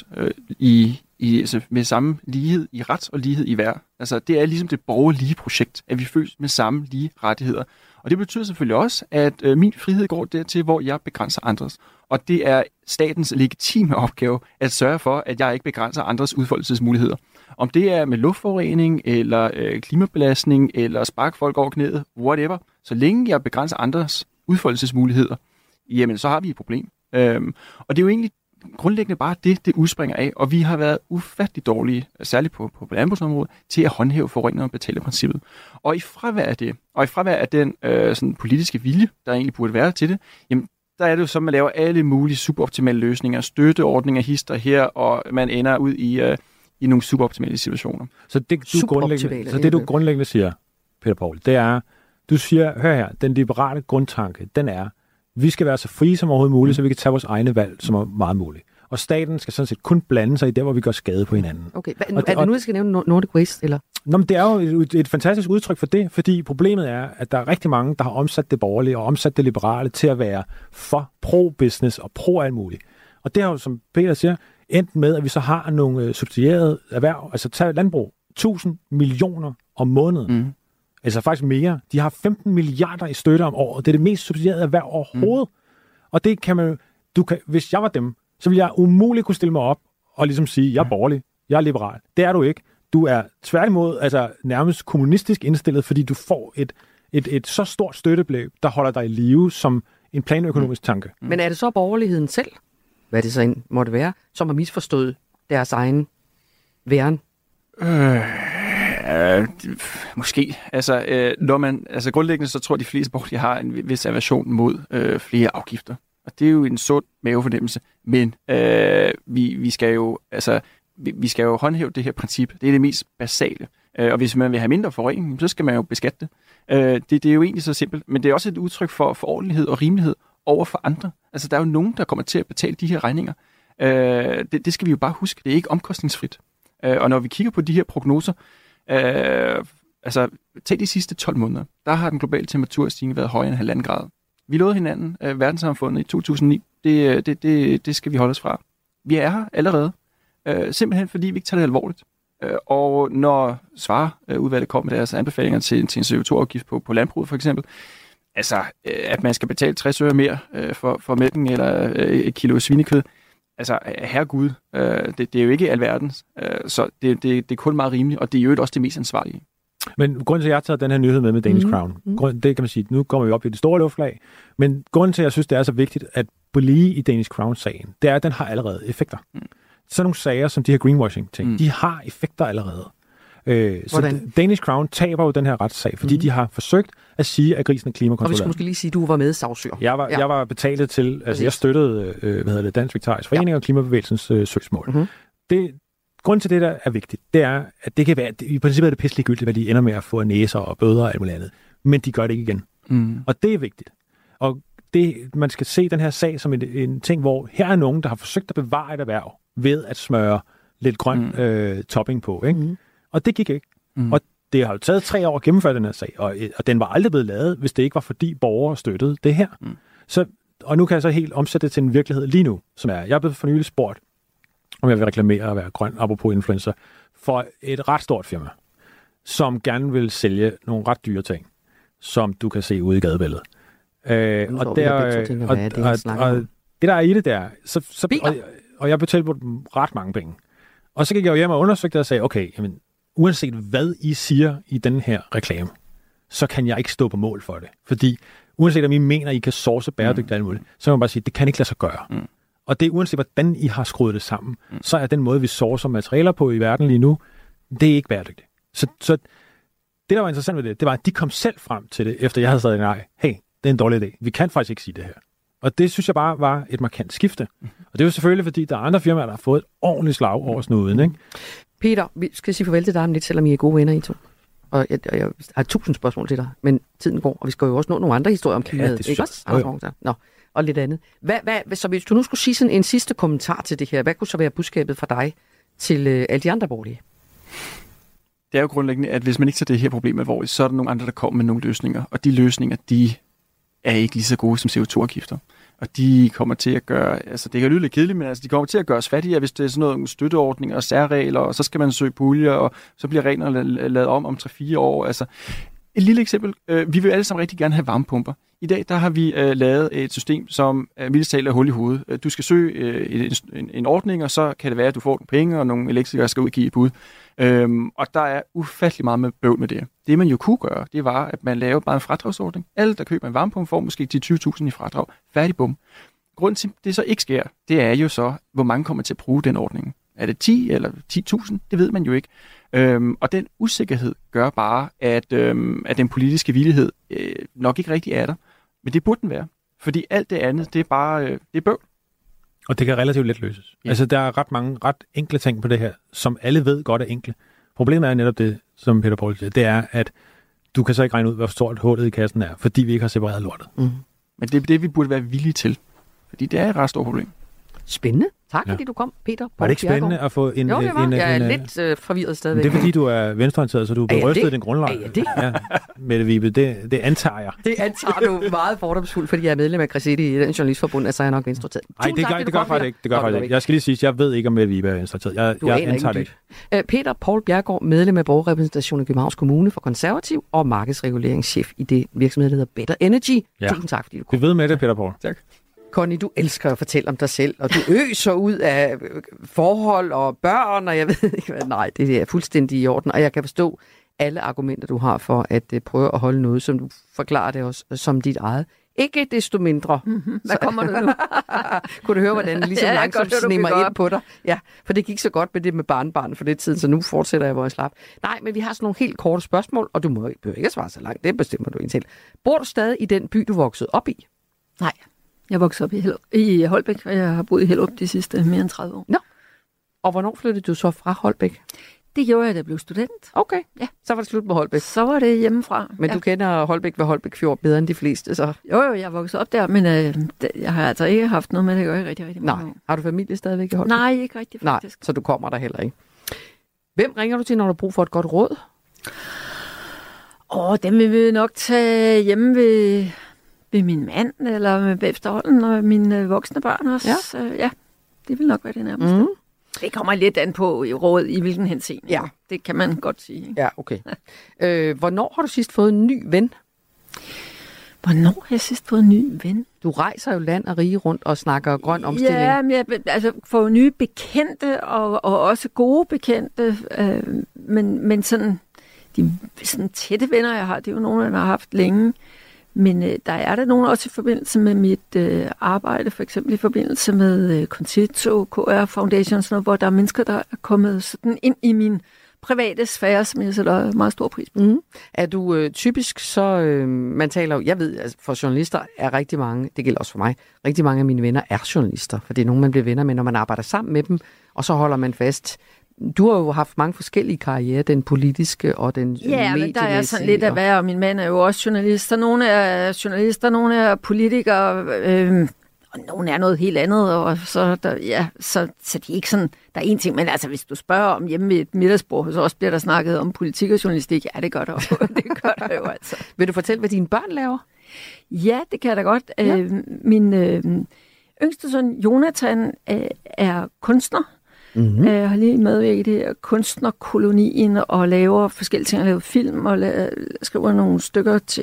med samme lighed i ret og lighed i værd. Altså, det er ligesom det borgerlige projekt, at vi fødes med samme lige rettigheder. Og det betyder selvfølgelig også, at min frihed går dertil, hvor jeg begrænser andres. Og det er statens legitime opgave at sørge for, at jeg ikke begrænser andres udfoldelsesmuligheder. Om det er med luftforurening, eller klimabelastning, eller spark folk over knæet, whatever. Så længe jeg begrænser andres udfoldelsesmuligheder, jamen så har vi et problem. Og det er jo egentlig grundlæggende bare det udspringer af, og vi har været ufattelig dårlige, særligt på landbrugsområdet, til at håndhæve forurener og betale-princippet. Og i fravær af det, og i fravær af den sådan politiske vilje, der egentlig burde være til det, jamen, der er det jo så, at man laver alle mulige suboptimale løsninger, støtteordninger, hister her, og man ender ud i nogle suboptimale situationer. Så det du grundlæggende siger, Peter Poul, det er, du siger, hør her, den liberale grundtanke, den er, vi skal være så frie som overhovedet muligt, så vi kan tage vores egne valg, som er meget muligt. Og staten skal sådan set kun blande sig i der, hvor vi gør skade på hinanden. Okay, er det nu, jeg skal nævne Nordic Waste, eller? Nå, men det er jo et fantastisk udtryk for det, fordi problemet er, at der er rigtig mange, der har omsat det borgerlige og omsat det liberale til at være for pro-business og pro-alt muligt. Og det har jo, som Peter siger, endt med, at vi så har nogle subsidierede erhverv, altså tag landbrug, 1000 millioner om måneden. Altså faktisk mere. De har 15 milliarder i støtte om året. Det er det mest subsidierede erhverv overhovedet. Og det kan man hvis jeg var dem, så ville jeg umuligt kunne stille mig op og ligesom sige, jeg er borgerlig, jeg er liberal. Det er du ikke. Du er tværtimod altså nærmest kommunistisk indstillet, fordi du får et så stort støttebeløb, der holder dig i live som en planøkonomisk tanke. Men er det så borgerligheden selv, hvad det så måtte være, som har misforstået deres egen væren? Måske. Altså grundlæggende så tror jeg, de fleste borgerlige har en vis aversion mod flere afgifter. Og det er jo en sund mavefornemmelse. Men vi skal jo håndhæve det her princip. Det er det mest basale. Og hvis man vil have mindre forurening, så skal man jo beskatte det. Det er jo egentlig så simpelt. Men det er også et udtryk for ordentlighed og rimelighed over for andre. Altså der er jo nogen, der kommer til at betale de her regninger. Det skal vi jo bare huske. Det er ikke omkostningsfrit. Og når vi kigger på de her prognoser, tag de sidste 12 måneder, der har den globale temperaturstigning været højere end 1,5 grader. Vi lovede hinanden, verdenssamfundet i 2009, det skal vi holde os fra. Vi er her allerede, simpelthen fordi vi ikke tager det alvorligt. Og når Svareudvalget kom med deres anbefalinger til en CO2-afgift på landbruget for eksempel, altså at man skal betale 60 øre mere for mælken eller et kilo svinekød, altså, herregud, det er jo ikke alverdens, så det er kun meget rimeligt, og det er jo også det mest ansvarlige. Men grunden til, at jeg har taget den her nyhed med Danish Crown, det kan man sige, nu kommer vi op i det store luftlag, men grunden til, at jeg synes, det er så vigtigt at blive i Danish Crown-sagen, det er, at den har allerede effekter. Sådan nogle sager, som de her greenwashing-ting, de har effekter allerede. Så Danish Crown taber jo den her retssag, fordi de har forsøgt at sige, at grisen er klimakontrolleret. Og vi skulle måske lige sige, at du var med sagsøger. Jeg var betalet til, altså jeg støttede Dansk Vegetarisk Forening og Klimabevægelsens søgsmål. Grunden til det, der er vigtigt, det er, at det kan være, i princippet er det pisselig gyldigt, hvad de ender med at få næser og bøder og alt muligt andet. Men de gør det ikke igen. Og det er vigtigt. Og man skal se den her sag som en ting, hvor her er nogen, der har forsøgt at bevare et erhverv ved at smøre lidt grøn topping på. Ikke? Og det gik ikke. Og det har jo taget 3 år at gennemføre den her sag, og den var aldrig blevet lavet, hvis det ikke var fordi borgere støttede det her. Og nu kan jeg så helt omsætte det til en virkelighed lige nu, som er, jeg er blevet for nylig spurgt, om jeg vil reklamere at være grøn, apropos influencer, for et ret stort firma, som gerne vil sælge nogle ret dyre ting, som du kan se ude i gadebilledet. Og det der er i det der, og jeg betalte på dem ret mange penge. Og så gik jeg jo hjem og undersøgte og sagde, okay, jamen, uanset hvad I siger i den her reklame, så kan jeg ikke stå på mål for det. Fordi uanset om I mener, I kan source bæredygtigt alt muligt, så kan man bare sige, det kan ikke lade sig gøre. Og det er uanset hvordan I har skruet det sammen, så er den måde, vi sourcer materialer på i verden lige nu, det er ikke bæredygtigt. Så det, der var interessant ved det var, at de kom selv frem til det, efter jeg havde sagt nej, hey, det er en dårlig idé. Vi kan faktisk ikke sige det her. Og det synes jeg bare var et markant skifte. Og det er jo selvfølgelig, fordi der er andre firmaer, der har fået et ordentligt slag over snuden, ikke? Peter, vi skal sige farvel til dig om lidt, selvom I er gode venner, I to. Og jeg har 1000 spørgsmål til dig, men tiden går, og vi skal jo også nå nogle andre historier om klimaet, ikke også? Nå, og lidt andet. Så hvis du nu skulle sige sådan en sidste kommentar til det her, hvad kunne så være budskabet fra dig til alle de andre borgerlige? Det er jo grundlæggende, at hvis man ikke tager det her problem alvorligt, så er der nogle andre, der kommer med nogle løsninger, og de løsninger, de er ikke lige så gode som CO2-afgifter. Og de kommer til at gøre, altså det kan lyde lidt kedeligt, men altså de kommer til at gøre os fattigere, hvis det er sådan noget støtteordninger og særregler, og så skal man søge puljer, og så bliver reglerne lavet om 3-4 år. Altså et lille eksempel. Vi vil alle sammen rigtig gerne have varmepumper. I dag der har vi lavet et system, som mildest talt er hul i hovedet. Du skal søge en ordning, og så kan det være, at du får nogle penge, og nogle elektrikere skal ud og give et bud. Og der er ufattelig meget med bøvl med det. Det man jo kunne gøre, det var, at man lavede bare en fradragsordning. Alle, der køber en varmepumpe, får måske de 20.000 i fradrag. Færdig bum. Grunden til, det så ikke sker, det er jo så, hvor mange kommer til at bruge den ordning. Er det 10 eller 10.000? Det ved man jo ikke. Og den usikkerhed gør bare, at den politiske villighed nok ikke rigtig er der. Men det burde den være. Fordi alt det andet, det er bare det er bøvl. Og det kan relativt let løses. Ja. Altså, der er ret mange ret enkle ting på det her, som alle ved godt er enkle. Problemet er netop det, som Peter Poul siger, det er, at du kan så ikke regne ud, hvor stort hullet i kassen er, fordi vi ikke har separeret lortet. Men det er det, vi burde være villige til. Fordi det er et ret stort problem. Spændende. Tak, fordi du kom, Peter. Var det ikke spændende at få en... Jo, det var. Jeg er lidt forvirret stadigvæk. Det er fordi, du er venstreorienteret, så du er berystet i den grundlag. Er det? Ja, Mette Vibe, det antager jeg. Det antager du meget fordomsfuldt, fordi jeg er medlem af Græsiti i den journalistforbund, så er jeg nok venstreorienteret. Nej, det gør faktisk ikke. Det gør faktisk ikke. Jeg skal lige sige, at jeg ved ikke, om Mette Vibe er venstreorienteret. Jeg antager det ikke. Peter Poul Bjerregaard, medlem af borgerrepræsentationen i Københavns Kommune for Konservativ og markedsreguleringschef i det virksomhed, der hedder Better Energy. Ja. Tusind tak, fordi du kom. Vi ved med det, Peter Poul. Tak. Connie, du elsker at fortælle om dig selv, og du øser ud af forhold og børn, og jeg ved ikke hvad. Nej, det er fuldstændig i orden, og jeg kan forstå alle argumenter, du har for at prøve at holde noget, som du forklarer det også som dit eget. Ikke desto mindre. Hvad kommer du nu? Kunne du høre, hvordan det ligesom langsomt snemmer ind på dig? Ja, for det gik så godt med det med barnbarn for det tid, så nu fortsætter jeg, hvor jeg slap. Nej, men vi har sådan nogle helt korte spørgsmål, og du behøver ikke svare så langt. Det bestemmer du selv. Bor du stadig i den by, du voksede op i? Nej. Jeg voksede op i Holbæk, og jeg har boet i Hellerup de sidste mere end 30 år. Nå. Og hvornår flyttede du så fra Holbæk? Det gjorde jeg, da jeg blev student. Okay, ja. Så var det slut med Holbæk. Så var det hjemmefra. Men du kender Holbæk ved Holbæk Fjord bedre end de fleste, så? Jo, jeg voksede op der, men jeg har altså ikke haft noget med det at gøre rigtig mange år. Har du familie stadigvæk i Holbæk? Nej, ikke rigtig faktisk. Nej, så du kommer der heller ikke. Hvem ringer du til, når du har brug for et godt råd? Dem vil vi nok tage hjemme ved min mand, eller efterhånden, og mine voksne børn også. Ja, det vil nok være det nærmeste. Det kommer lidt an på i råd, i hvilken henseende. Ja. Det kan man godt sige. Ikke? Ja, okay. Hvornår har du sidst fået en ny ven? Hvornår har jeg sidst fået en ny ven? Du rejser jo land og rige rundt og snakker grøn omstilling. Ja, men jeg får nye bekendte, og også gode bekendte, men sådan, de sådan tætte venner, jeg har, det er jo nogle, jeg har haft længe. Men der er der nogen også i forbindelse med mit arbejde, for eksempel i forbindelse med Concito, KR Foundation, sådan noget, hvor der er mennesker, der er kommet sådan ind i min private sfære, som jeg sætter meget stor pris på. Er du typisk så, man taler jo, jeg ved, altså for journalister er rigtig mange, det gælder også for mig, rigtig mange af mine venner er journalister, for det er nogen, man bliver venner med, når man arbejder sammen med dem, og så holder man fast. du har jo haft mange forskellige karrierer, den politiske og den mediemæssige. Ja, men der er sådan lidt af hver, og min mand er jo også journalist, og nogle er journalister, nogle er politikere, og nogle er noget helt andet, og så det er ikke sådan, der er en ting, men altså hvis du spørger om hjemme ved et middagsbord, så også bliver der snakket om politik og journalistik, ja, det gør der jo, det gør der jo altså. Vil du fortælle, hvad dine børn laver? Ja, det kan jeg da godt. Ja. Min yngste søn, Jonathan, er kunstner. Mm-hmm. Jeg har lige medvirket i det her kunstnerkolonien og laver forskellige ting. Jeg laver film og skriver nogle stykker til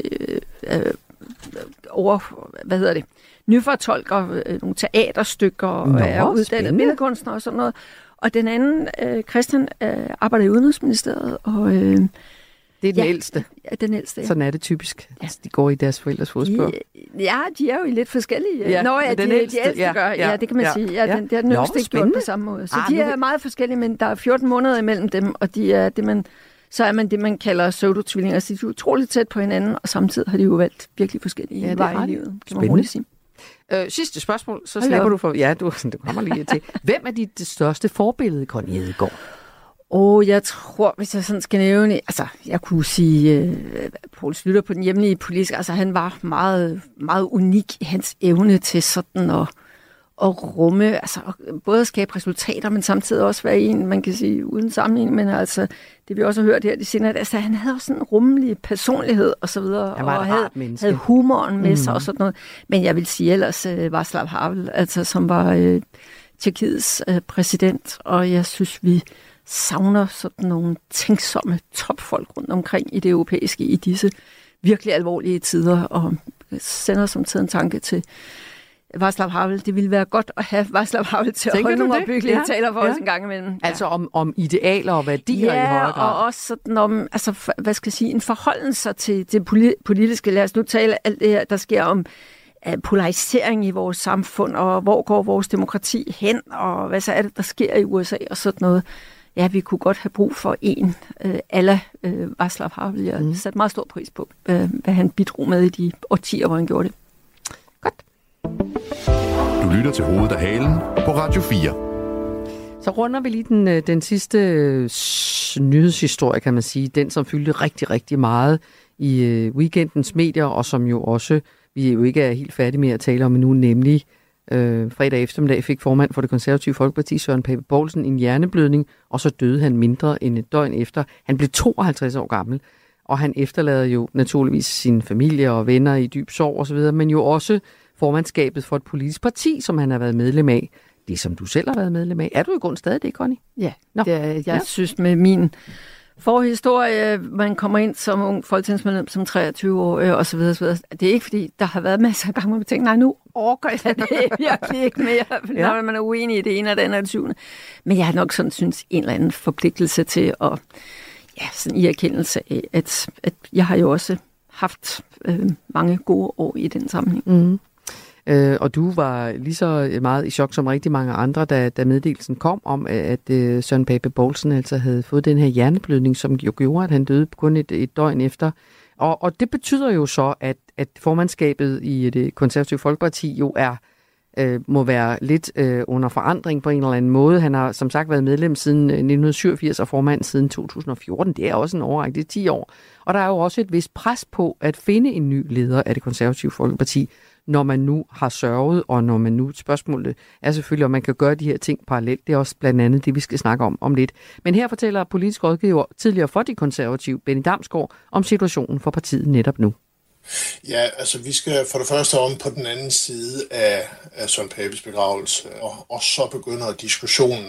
nyfortolker nogle teaterstykker og er uddannet billedkunstner og sådan noget. Og den anden, Christian, arbejder i Udenrigsministeriet og... det er den ældste. Ja, den ældste. Ja. Sådan er det typisk. Ja. De går i deres forældres fodspor. Ja, de er jo lidt forskellige. Ja, de ældste gør. Ja, det kan man sige. Ja, det er den yngste ikke gjort på samme måde. Så de er meget forskellige, men der er 14 måneder imellem dem, og de er så er man det, man kalder pseudotvillinger. Så de er utroligt tæt på hinanden, og samtidig har de jo valgt virkelig forskellige veje i livet, kan man roligt sige. Sidste spørgsmål, så slipper du for... Ja, du kommer lige til. Hvem er dit største forbillede, Connie Hedegaard? Jeg tror, hvis jeg sådan skal nævne... Altså, jeg kunne sige Poul Schlüter på den hjemlige politiske... Altså, han var meget, meget unik i hans evne til sådan at rumme... Altså, både at skabe resultater, men samtidig også være en, man kan sige, uden sammenligning. Men altså, det vi også har hørt her de senere... Altså, han havde også sådan en rummelig personlighed og så videre. Han var og havde humoren med sig og sådan noget. Men jeg vil sige ellers Václav Havel, altså, som var Tjekkiets præsident. Og jeg synes, vi savner sådan nogle tænksomme topfolk rundt omkring i det europæiske i disse virkelig alvorlige tider, og sender som tid en tanke til Václav Havel. Det ville være godt at have Václav Havel til at holde nogle opbyggelige taler for os en gang imellem. Ja. Altså om idealer og værdier i højere grad. Og også sådan om, altså, hvad skal jeg sige, en forholdelse til det politiske. Lad os nu tale alt det her, der sker om polarisering i vores samfund, og hvor går vores demokrati hen, og hvad så er det, der sker i USA, og sådan noget. Ja, vi kunne godt have brug for en ala Václav Havel. Jeg satte meget stor pris på, hvad han bidrog med i de årtier, hvor han gjorde det. Godt. Du lytter til Hovedet og Halen på Radio 4. Så runder vi lige den sidste nyhedshistorie, kan man sige. Den, som fyldte rigtig, rigtig meget i weekendens medier, og som jo også, vi jo ikke er helt færdige med at tale om nu, nemlig fredag eftermiddag fik formand for det konservative Folkeparti, Søren Pape Poulsen, en hjerneblødning, og så døde han mindre end et døgn efter. Han blev 52 år gammel, og han efterlader jo naturligvis sin familie og venner i dyb sorg osv., men jo også formandskabet for et politisk parti, som han har været medlem af. Det, som du selv har været medlem af. Er du i grund stadig det, Connie? Ja, jeg synes med min forhistorie, man kommer ind som ung folketingsmedlem som 23 år og så videre, så videre. Det er ikke fordi, der har været masser af gange, hvor vi tænker, nej, nu orker jeg det virkelig ikke mere, når man er uenig i det ene og det andet og det syvende. Men jeg har nok sådan synes en eller anden forpligtelse til at, sådan i erkendelse af, at jeg har jo også haft mange gode år i den sammenhæng. Mm. Og du var lige så meget i chok som rigtig mange andre, da meddelelsen kom om, at Søren Pape Poulsen altså havde fået den her hjerneblødning, som jo gjorde, at han døde kun et døgn efter. Og det betyder jo så, at formandskabet i det konservative Folkeparti jo må være lidt under forandring på en eller anden måde. Han har som sagt været medlem siden 1987 og formand siden 2014. Det er også en årrække, det er 10 år. Og der er jo også et vist pres på at finde en ny leder af det konservative Folkeparti, når man nu har sørget, og når man nu, spørgsmålet er selvfølgelig, om man kan gøre de her ting parallelt. Det er også blandt andet det, vi skal snakke om lidt. Men her fortæller politisk rådgiver tidligere for de konservative, Benny Damsgaard, om situationen for partiet netop nu. Ja, altså vi skal for det første om på den anden side af Søren Papes begravelse, og så begynder diskussionen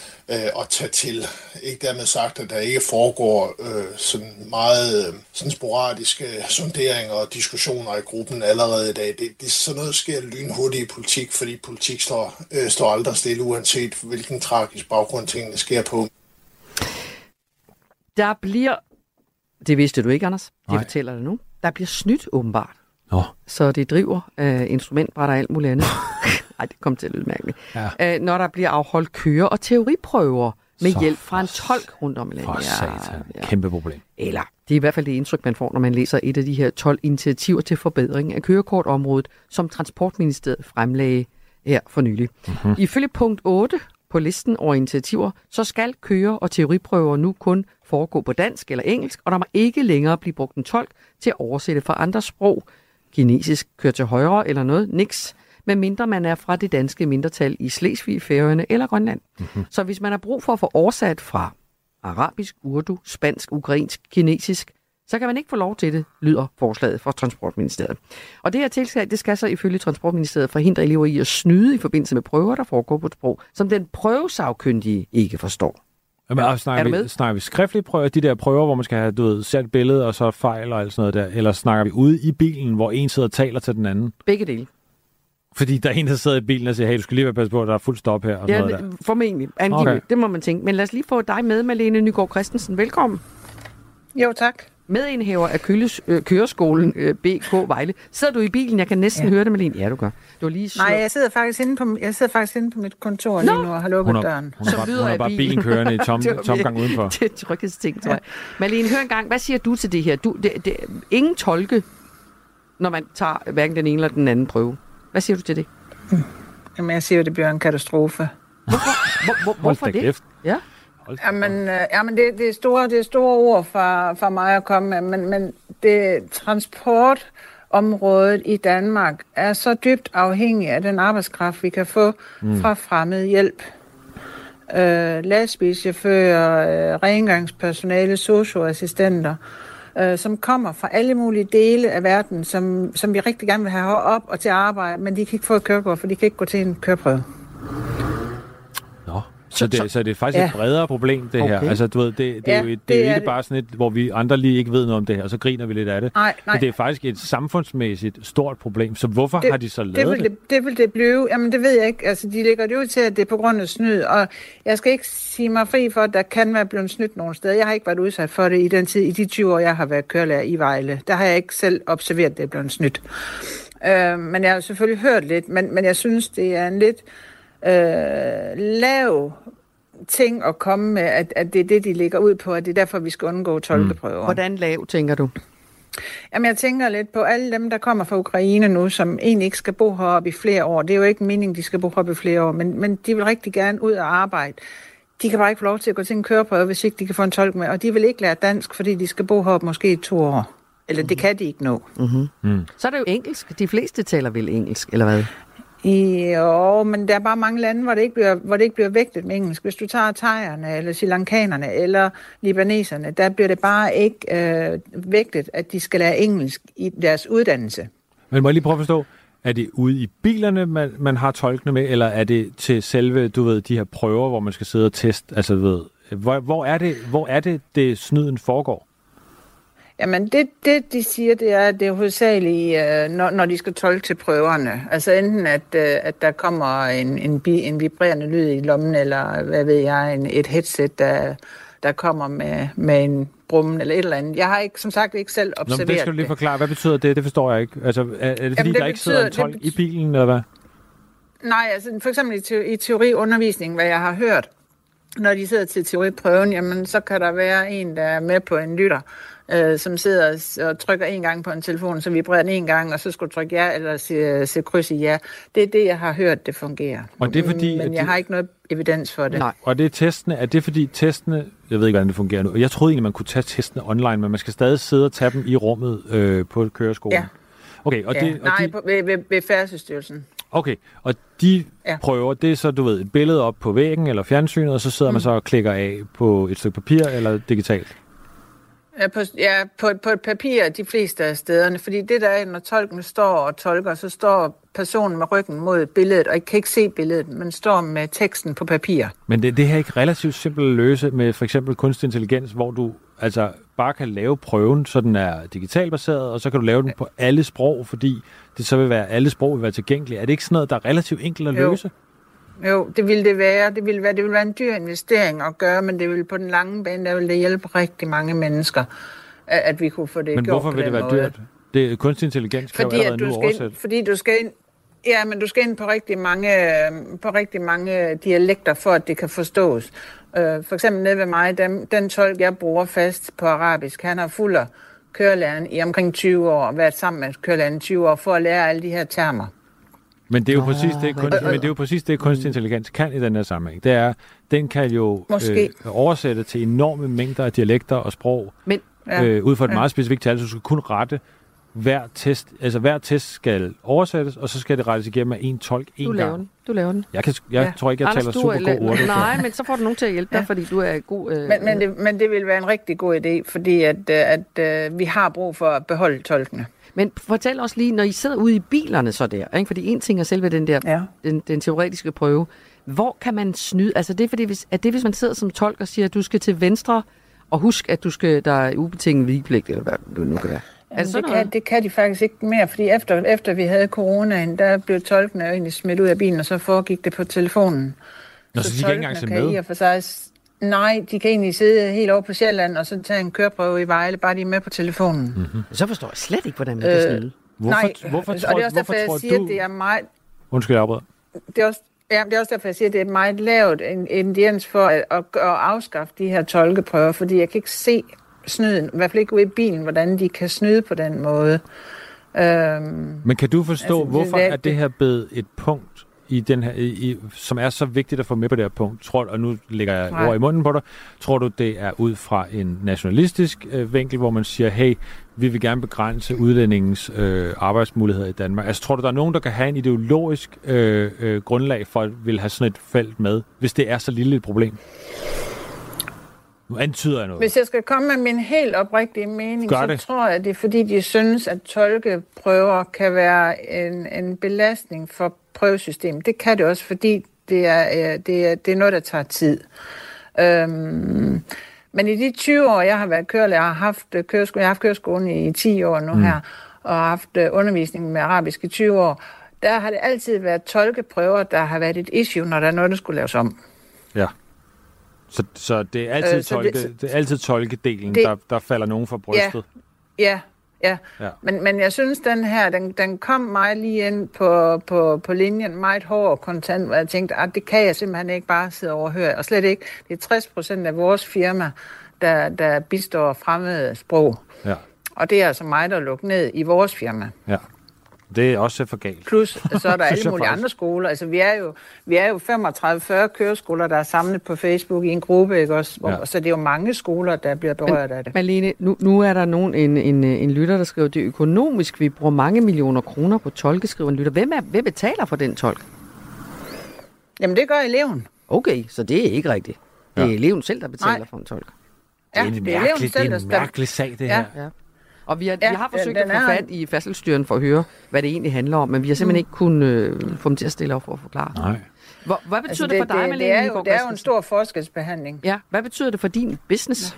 at tage til. Ikke dermed sagt, at der ikke foregår sådan meget sådan sporadiske sonderinger og diskussioner i gruppen allerede i dag. Det sådan noget sker lynhurtigt i politik, fordi politik står aldrig stille, uanset hvilken tragisk baggrund tingene sker på. Der bliver, det vidste du ikke, Anders, det fortæller dig nu, der bliver snydt åbenbart. Så det driver instrumentbrætter og alt muligt andet. Ej, det kommer til at lyde mærkeligt. Ja. Når der bliver afholdt køre- og teoriprøver med hjælp fra en tolk rundt om i landet. For satan. Kæmpe problem. Eller, det er i hvert fald det indtryk, man får, når man læser et af de her 12 initiativer til forbedring af kørekortområdet, som Transportministeriet fremlagde her for nylig. Mm-hmm. Ifølge punkt 8 på listen over initiativer, så skal køre- og teoriprøver nu kun foregå på dansk eller engelsk, og der må ikke længere blive brugt en tolk til at oversætte fra andre sprog. Kinesisk kører til højre eller noget, niks, medmindre man er fra det danske mindretal i Slesvig, Færøerne eller Grønland. Mm-hmm. Så hvis man har brug for at få oversat fra arabisk, urdu, spansk, ukrainsk, kinesisk, så kan man ikke få lov til det, lyder forslaget fra Transportministeriet. Og det her tiltag, det skal så ifølge Transportministeriet forhindre elever i at snyde i forbindelse med prøver, der foregår på et sprog, som den prøvesagkyndige ikke forstår. Jamen, snakker vi skriftlige prøver, de der prøver, hvor man skal have sat et billede og så fejl og alt sådan noget der, eller snakker vi ude i bilen, hvor en sidder og taler til den anden? Begge dele. Fordi der er en, der sidder i bilen og siger, hey, du skal lige være passe på, at der er fuld stop her. Og sådan noget der. Formentlig. Angiveligt. Okay. Det må man tænke. Men lad os lige få dig med, Malene Nygaard Christensen. Velkommen. Jo, tak. Medindhæver af køreskolen BK Vejle. Sidder du i bilen? Jeg kan næsten høre det, Malene. Ja, du gør. Du er lige Nej, jeg sidder faktisk inde på mit kontor lige nu og har lukket døren. Hun har bare bilen kørende i tomgang udenfor. Det er tryghedsting, tror jeg. Malene, hør engang. Hvad siger du til det her? Ingen tolke, når man tager hverken den ene eller den anden prøve. Hvad siger du til det? Jamen, jeg siger jo, det bliver en katastrofe. Hvorfor det? Ja. Jamen, det er store ord for mig at komme med, men det transportområdet i Danmark er så dybt afhængig af den arbejdskraft, vi kan få fra fremmed hjælp. Lastbilchauffører, rengøringspersonale, socioassistenter, som kommer fra alle mulige dele af verden, som vi rigtig gerne vil have op og til at arbejde, men de kan ikke få et kørekort, for de kan ikke gå til en køreprøve. Nå, så det er faktisk et bredere problem, det her. Altså, du ved, det er jo ikke bare sådan et, hvor vi andre lige ikke ved noget om det her, og så griner vi lidt af det. Nej. Men det er faktisk et samfundsmæssigt stort problem. Så hvorfor har de så lavet det? Det vil det blive. Jamen, det ved jeg ikke. Altså, de lægger det ud til, at det er på grund af snyd, og jeg skal ikke sige mig fri for, at der kan være blevet snydt nogle steder. Jeg har ikke været udsat for det i de 20 år, jeg har været kørelærer i Vejle. Der har jeg ikke selv observeret, at det er blevet snydt. Men jeg har selvfølgelig hørt lidt, men jeg synes, det er en lidt lav ting at komme med, at det er det, de ligger ud på, at det er derfor, vi skal undgå tolkeprøver. Hvordan lav, tænker du? Jamen, jeg tænker lidt på alle dem, der kommer fra Ukraine nu, som egentlig ikke skal bo heroppe i flere år. Det er jo ikke meningen, de skal bo heroppe i flere år, men de vil rigtig gerne ud og arbejde. De kan bare ikke få lov til at gå til en køreprøve, hvis ikke de kan få en tolk med, og de vil ikke lære dansk, fordi de skal bo heroppe måske i 2 år. Eller det kan de ikke nå. Så er det jo engelsk. De fleste taler vel engelsk, eller hvad? Jo, men der er bare mange lande, hvor det ikke bliver vægtet med engelsk. Hvis du tager thaierne, eller srilankanerne, eller libaneserne, der bliver det bare ikke vægtet, at de skal lære engelsk i deres uddannelse. Men må jeg lige prøve at forstå, er det ude i bilerne, man har tolkene med, eller er det til selve, de her prøver, hvor man skal sidde og teste? Altså, hvor er det snyden foregår? Jamen, det de siger, det er, at det er hovedsageligt, når de skal tolke til prøverne. Altså enten, at der kommer en vibrerende lyd i lommen, eller hvad ved jeg, et headset, der kommer med en brummen eller et eller andet. Jeg har ikke, som sagt, ikke selv observeret det. Det skal du lige forklare. Hvad betyder det? Det forstår jeg ikke. Altså, er det fordi, der ikke sidder en tolk i bilen, eller hvad? Nej, altså for eksempel i teoriundervisning, hvad jeg har hørt, når de sidder til teoriprøven, jamen så kan der være en, der er med på en lytter, som sidder og trykker en gang på en telefon, så vibrerer den en gang, og så skulle trykke ja, eller se kryds i ja. Det er det, jeg har hørt, det fungerer. Og det er fordi, men jeg har ikke noget evidens for det. Nej. Og det er testene. Er det fordi testene, jeg ved ikke, hvordan det fungerer nu, jeg troede egentlig, man kunne tage testene online, men man skal stadig sidde og tage dem i rummet på køreskolen. Ja. Okay, og det, ved Færdselsstyrelsen. Okay, og de prøver, det er så, et billede op på væggen eller fjernsynet, og så sidder man så og klikker af på et stykke papir eller digitalt? På et papir de fleste af stederne, fordi det der er, når tolken står og tolker, så står personen med ryggen mod billedet, og I kan ikke se billedet, men står med teksten på papir. Men det her er ikke relativt simpelt at løse med for eksempel kunstig intelligens, hvor du altså bare kan lave prøven, så den er digitalt baseret, og så kan du lave den på alle sprog, fordi det så vil være, alle sprog vil være tilgængelige. Er det ikke sådan noget, der er relativt enkelt at løse? Jo, det ville det være. Det ville være en dyr investering at gøre, men det ville på den lange bane, der ville det hjælpe rigtig mange mennesker, at vi kunne få det gjort. Men hvorfor vil det være dyrt? Det er kunstig intelligens kan jo allerede nu oversætte. Fordi du skal ind, men du skal ind på rigtig mange dialekter, for at det kan forstås. For eksempel nede ved mig, den tolk, jeg bruger fast på arabisk, han har fulgt kørelæreren i omkring 20 år, været sammen med kørelæreren i 20 år, for at lære alle de her termer. Men det er jo præcis det, kunstig intelligens kan i den her sammenhæng. Det er, den kan jo oversætte til enorme mængder af dialekter og sprog, ud fra et meget specifikt tal, så du skal kun rette hver test. Altså hver test skal oversættes, og så skal det rettes igennem af en tolk en gang. Du laver den. Jeg tror ikke, jeg taler super god ord. Nej, men så får du nogen til at hjælpe dig, fordi du er god... Men det vil være en rigtig god idé, fordi at vi har brug for at beholde tolkene. Men fortæl os lige, når I sidder ude i bilerne så der, ikke? Fordi en ting er selve den der, den teoretiske prøve. Hvor kan man snyde? Altså det er fordi, hvis man sidder som tolk og siger, at du skal til venstre, og husk, at der er ubetinget vigepligt, eller hvad det nu kan være. Det kan de faktisk ikke mere, fordi efter vi havde coronaen, der blev tolkene jo egentlig smidt ud af bilen, og så foregik det på telefonen. Nå, så de kan ikke engang se med? Nej, de kan egentlig sidde helt over på Sjælland, og så tage en køreprøve i Vejle, bare de er med på telefonen. Mm-hmm. Så forstår jeg slet ikke, hvordan man kan snyde. Hvorfor og det er også derfor, jeg siger, at det er meget... Undskyld, jeg afbryder. Det er også derfor, jeg siger, at det er meget lavt ingrediens for at afskaffe de her tolkeprøver, fordi jeg kan ikke se snyden, i hvert fald ikke ude i bilen, hvordan de kan snyde på den måde. Men kan du forstå, hvorfor er det her blevet et punkt, i den her, som er så vigtigt at få med på det her punkt? Og nu lægger jeg ord i munden på dig. Tror du, det er ud fra en nationalistisk vinkel, hvor man siger, hey, vi vil gerne begrænse udlændingens arbejdsmuligheder i Danmark? Altså, tror du, der er nogen, der kan have en ideologisk grundlag for at vil have sådan et felt med, hvis det er så lille et problem? Nu antyder jeg noget. Hvis jeg skal komme med min helt oprigtige mening, så tror jeg, at det er fordi, de synes, at tolkeprøver kan være en belastning for prøvesystemet. Det kan det også, fordi det er noget, der tager tid. Men i de 20 år, jeg har været kørelærer, jeg har haft køreskolen i 10 år nu her, og har haft undervisning med arabisk i 20 år, der har det altid været tolkeprøver, der har været et issue, når der er noget, der skulle laves om. Ja. Så det er altid tolkedelen, der falder nogen for brystet? Ja. Men jeg synes, den her, den kom mig lige ind på linjen, meget hård og kontant, hvor jeg tænkte, at det kan jeg simpelthen ikke bare sidde og overhøre. Og slet ikke. Det er 60% af vores firma, der bistår fremmede sprog. Ja. Og det er altså mig, der lukker ned i vores firma. Ja. Det er også for galt. Plus, så er der alle mulige andre skoler. Altså, vi er jo 35-40 køreskoler, der er samlet på Facebook i en gruppe, ikke også? Ja. Så det er jo mange skoler, der bliver berørt af det. Malene, nu er der en lytter, der skriver, det er økonomisk. Vi bruger mange millioner kroner på tolke, skriver en lytter. Hvem betaler for den tolk? Jamen, det gør eleven. Okay, så det er ikke rigtigt. Det er eleven selv, der betaler for en tolk. Ja, det er en mærkelig sag, det her. Ja. Og vi har forsøgt at få fat i Færdselsstyrelsen for at høre, hvad det egentlig handler om, men vi har simpelthen ikke kunnet få dem til at stille op for at forklare. Nej. Hvad betyder det for dig, Malene? Det er jo en stor forskelsbehandling. Ja, hvad betyder det for din business?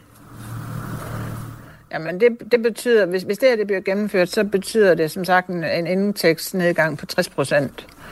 Jamen, det betyder, hvis det her det bliver gennemført, så betyder det som sagt en indtægtsnedgang på 60%.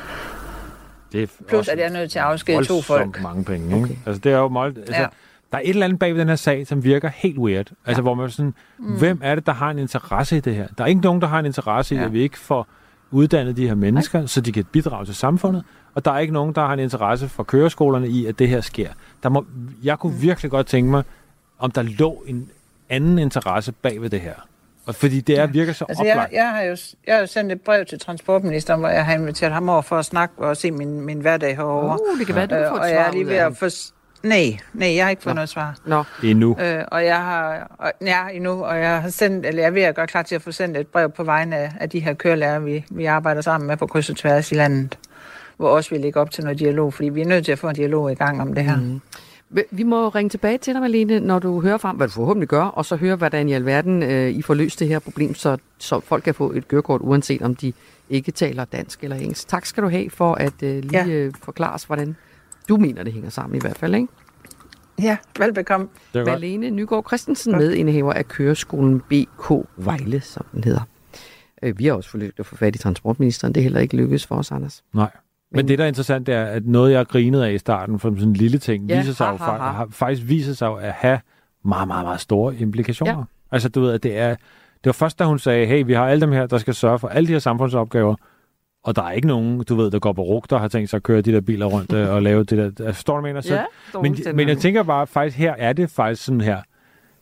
Plus at jeg er nødt til at afskede 2 folk. Mange penge, ikke? Okay. Altså, det er jo meget... Altså, der er et eller andet bag ved den her sag, som virker helt weird. Altså, hvor man sådan, hvem er det, der har en interesse i det her? Der er ikke nogen, der har en interesse i, at vi ikke får uddannet de her mennesker, så de kan bidrage til samfundet. Og der er ikke nogen, der har en interesse for køreskolerne i, at det her sker. Jeg kunne virkelig godt tænke mig, om der lå en anden interesse bag ved det her. Og fordi det virker så oplagt. Jeg har jo sendt et brev til transportministeren, hvor jeg har inviteret ham over for at snakke og se min hverdag herovre. Det kan være, du får et svar. Og jeg er lige ved at få... Nej, jeg har ikke fået noget svar. Endnu. Og jeg har sendt, eller jeg er ved at gøre klar til at få sendt et brev på vegne af de her kørelærer, vi arbejder sammen med på kryds og tværs i landet, hvor også vi lægger op til noget dialog, fordi vi er nødt til at få en dialog i gang om det her. Mm. Vi må ringe tilbage til dig, Malene, når du hører frem, hvad du forhåbentlig gør, og så høre, hvordan i alverden I får løst det her problem, så folk kan få et kørekort, uanset om de ikke taler dansk eller engelsk. Tak skal du have for at forklare os, hvordan du mener, det hænger sammen i hvert fald, ikke? Ja, velbekomme. Malene Nygaard Christensen, medindehaver af køreskolen BK Vejle, som den hedder. Vi har også forsøgt at få fat i transportministeren. Det er heller ikke lykkedes for os, Anders. Nej. Men det, der er interessant, det er, at noget, jeg grinede af i starten, for sådan en lille ting, faktisk viser sig at have meget, meget, meget store implikationer. Ja. Altså, du ved, at det var først, da hun sagde, hey, vi har alle dem her, der skal sørge for alle de her samfundsopgaver, og der er ikke nogen, du ved, der går på RUC, der har tænkt sig at køre de der biler rundt og lave det der. Forstår du, mener? Så, men jeg tænker bare, faktisk her er det faktisk sådan her,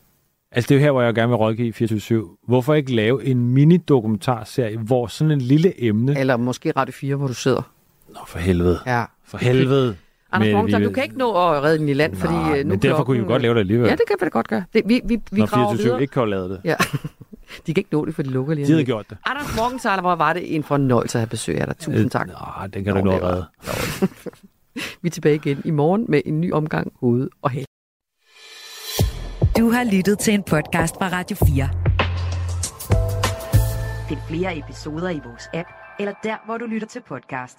Altså, det er jo her, hvor jeg gerne vil rådgive 24/7. Hvorfor ikke lave en mini-dokumentarserie, hvor sådan en lille emne... Eller måske Radio 4, hvor du sidder. Nå, for helvede. Ja. For helvede. Anders Morgenthaler, du kan ikke nå at redde den i land, fordi nej, nu men derfor kunne I jo godt lave det alligevel. Ja, det kan vi da godt gøre. Vi når graver 24/7 videre. ikke kan lave det. Ja. De kan ikke nå det, for de lukker lige. De havde gjort det. Anders Morgenthaler, hvor var det en fornøjelse at have besøg af dig. Tusind tak. Nej, den kan du ikke nå at redde. Vi er tilbage igen i morgen med en ny omgang Hoved og Hale. Du har lyttet til en podcast fra Radio 4. Find flere episoder i vores app, eller der, hvor du lytter til podcast.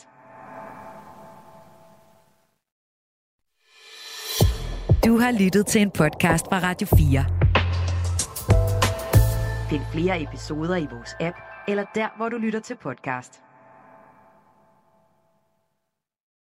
Du har lyttet til en podcast fra Radio 4. Find flere episoder i vores app, eller der, hvor du lytter til podcast.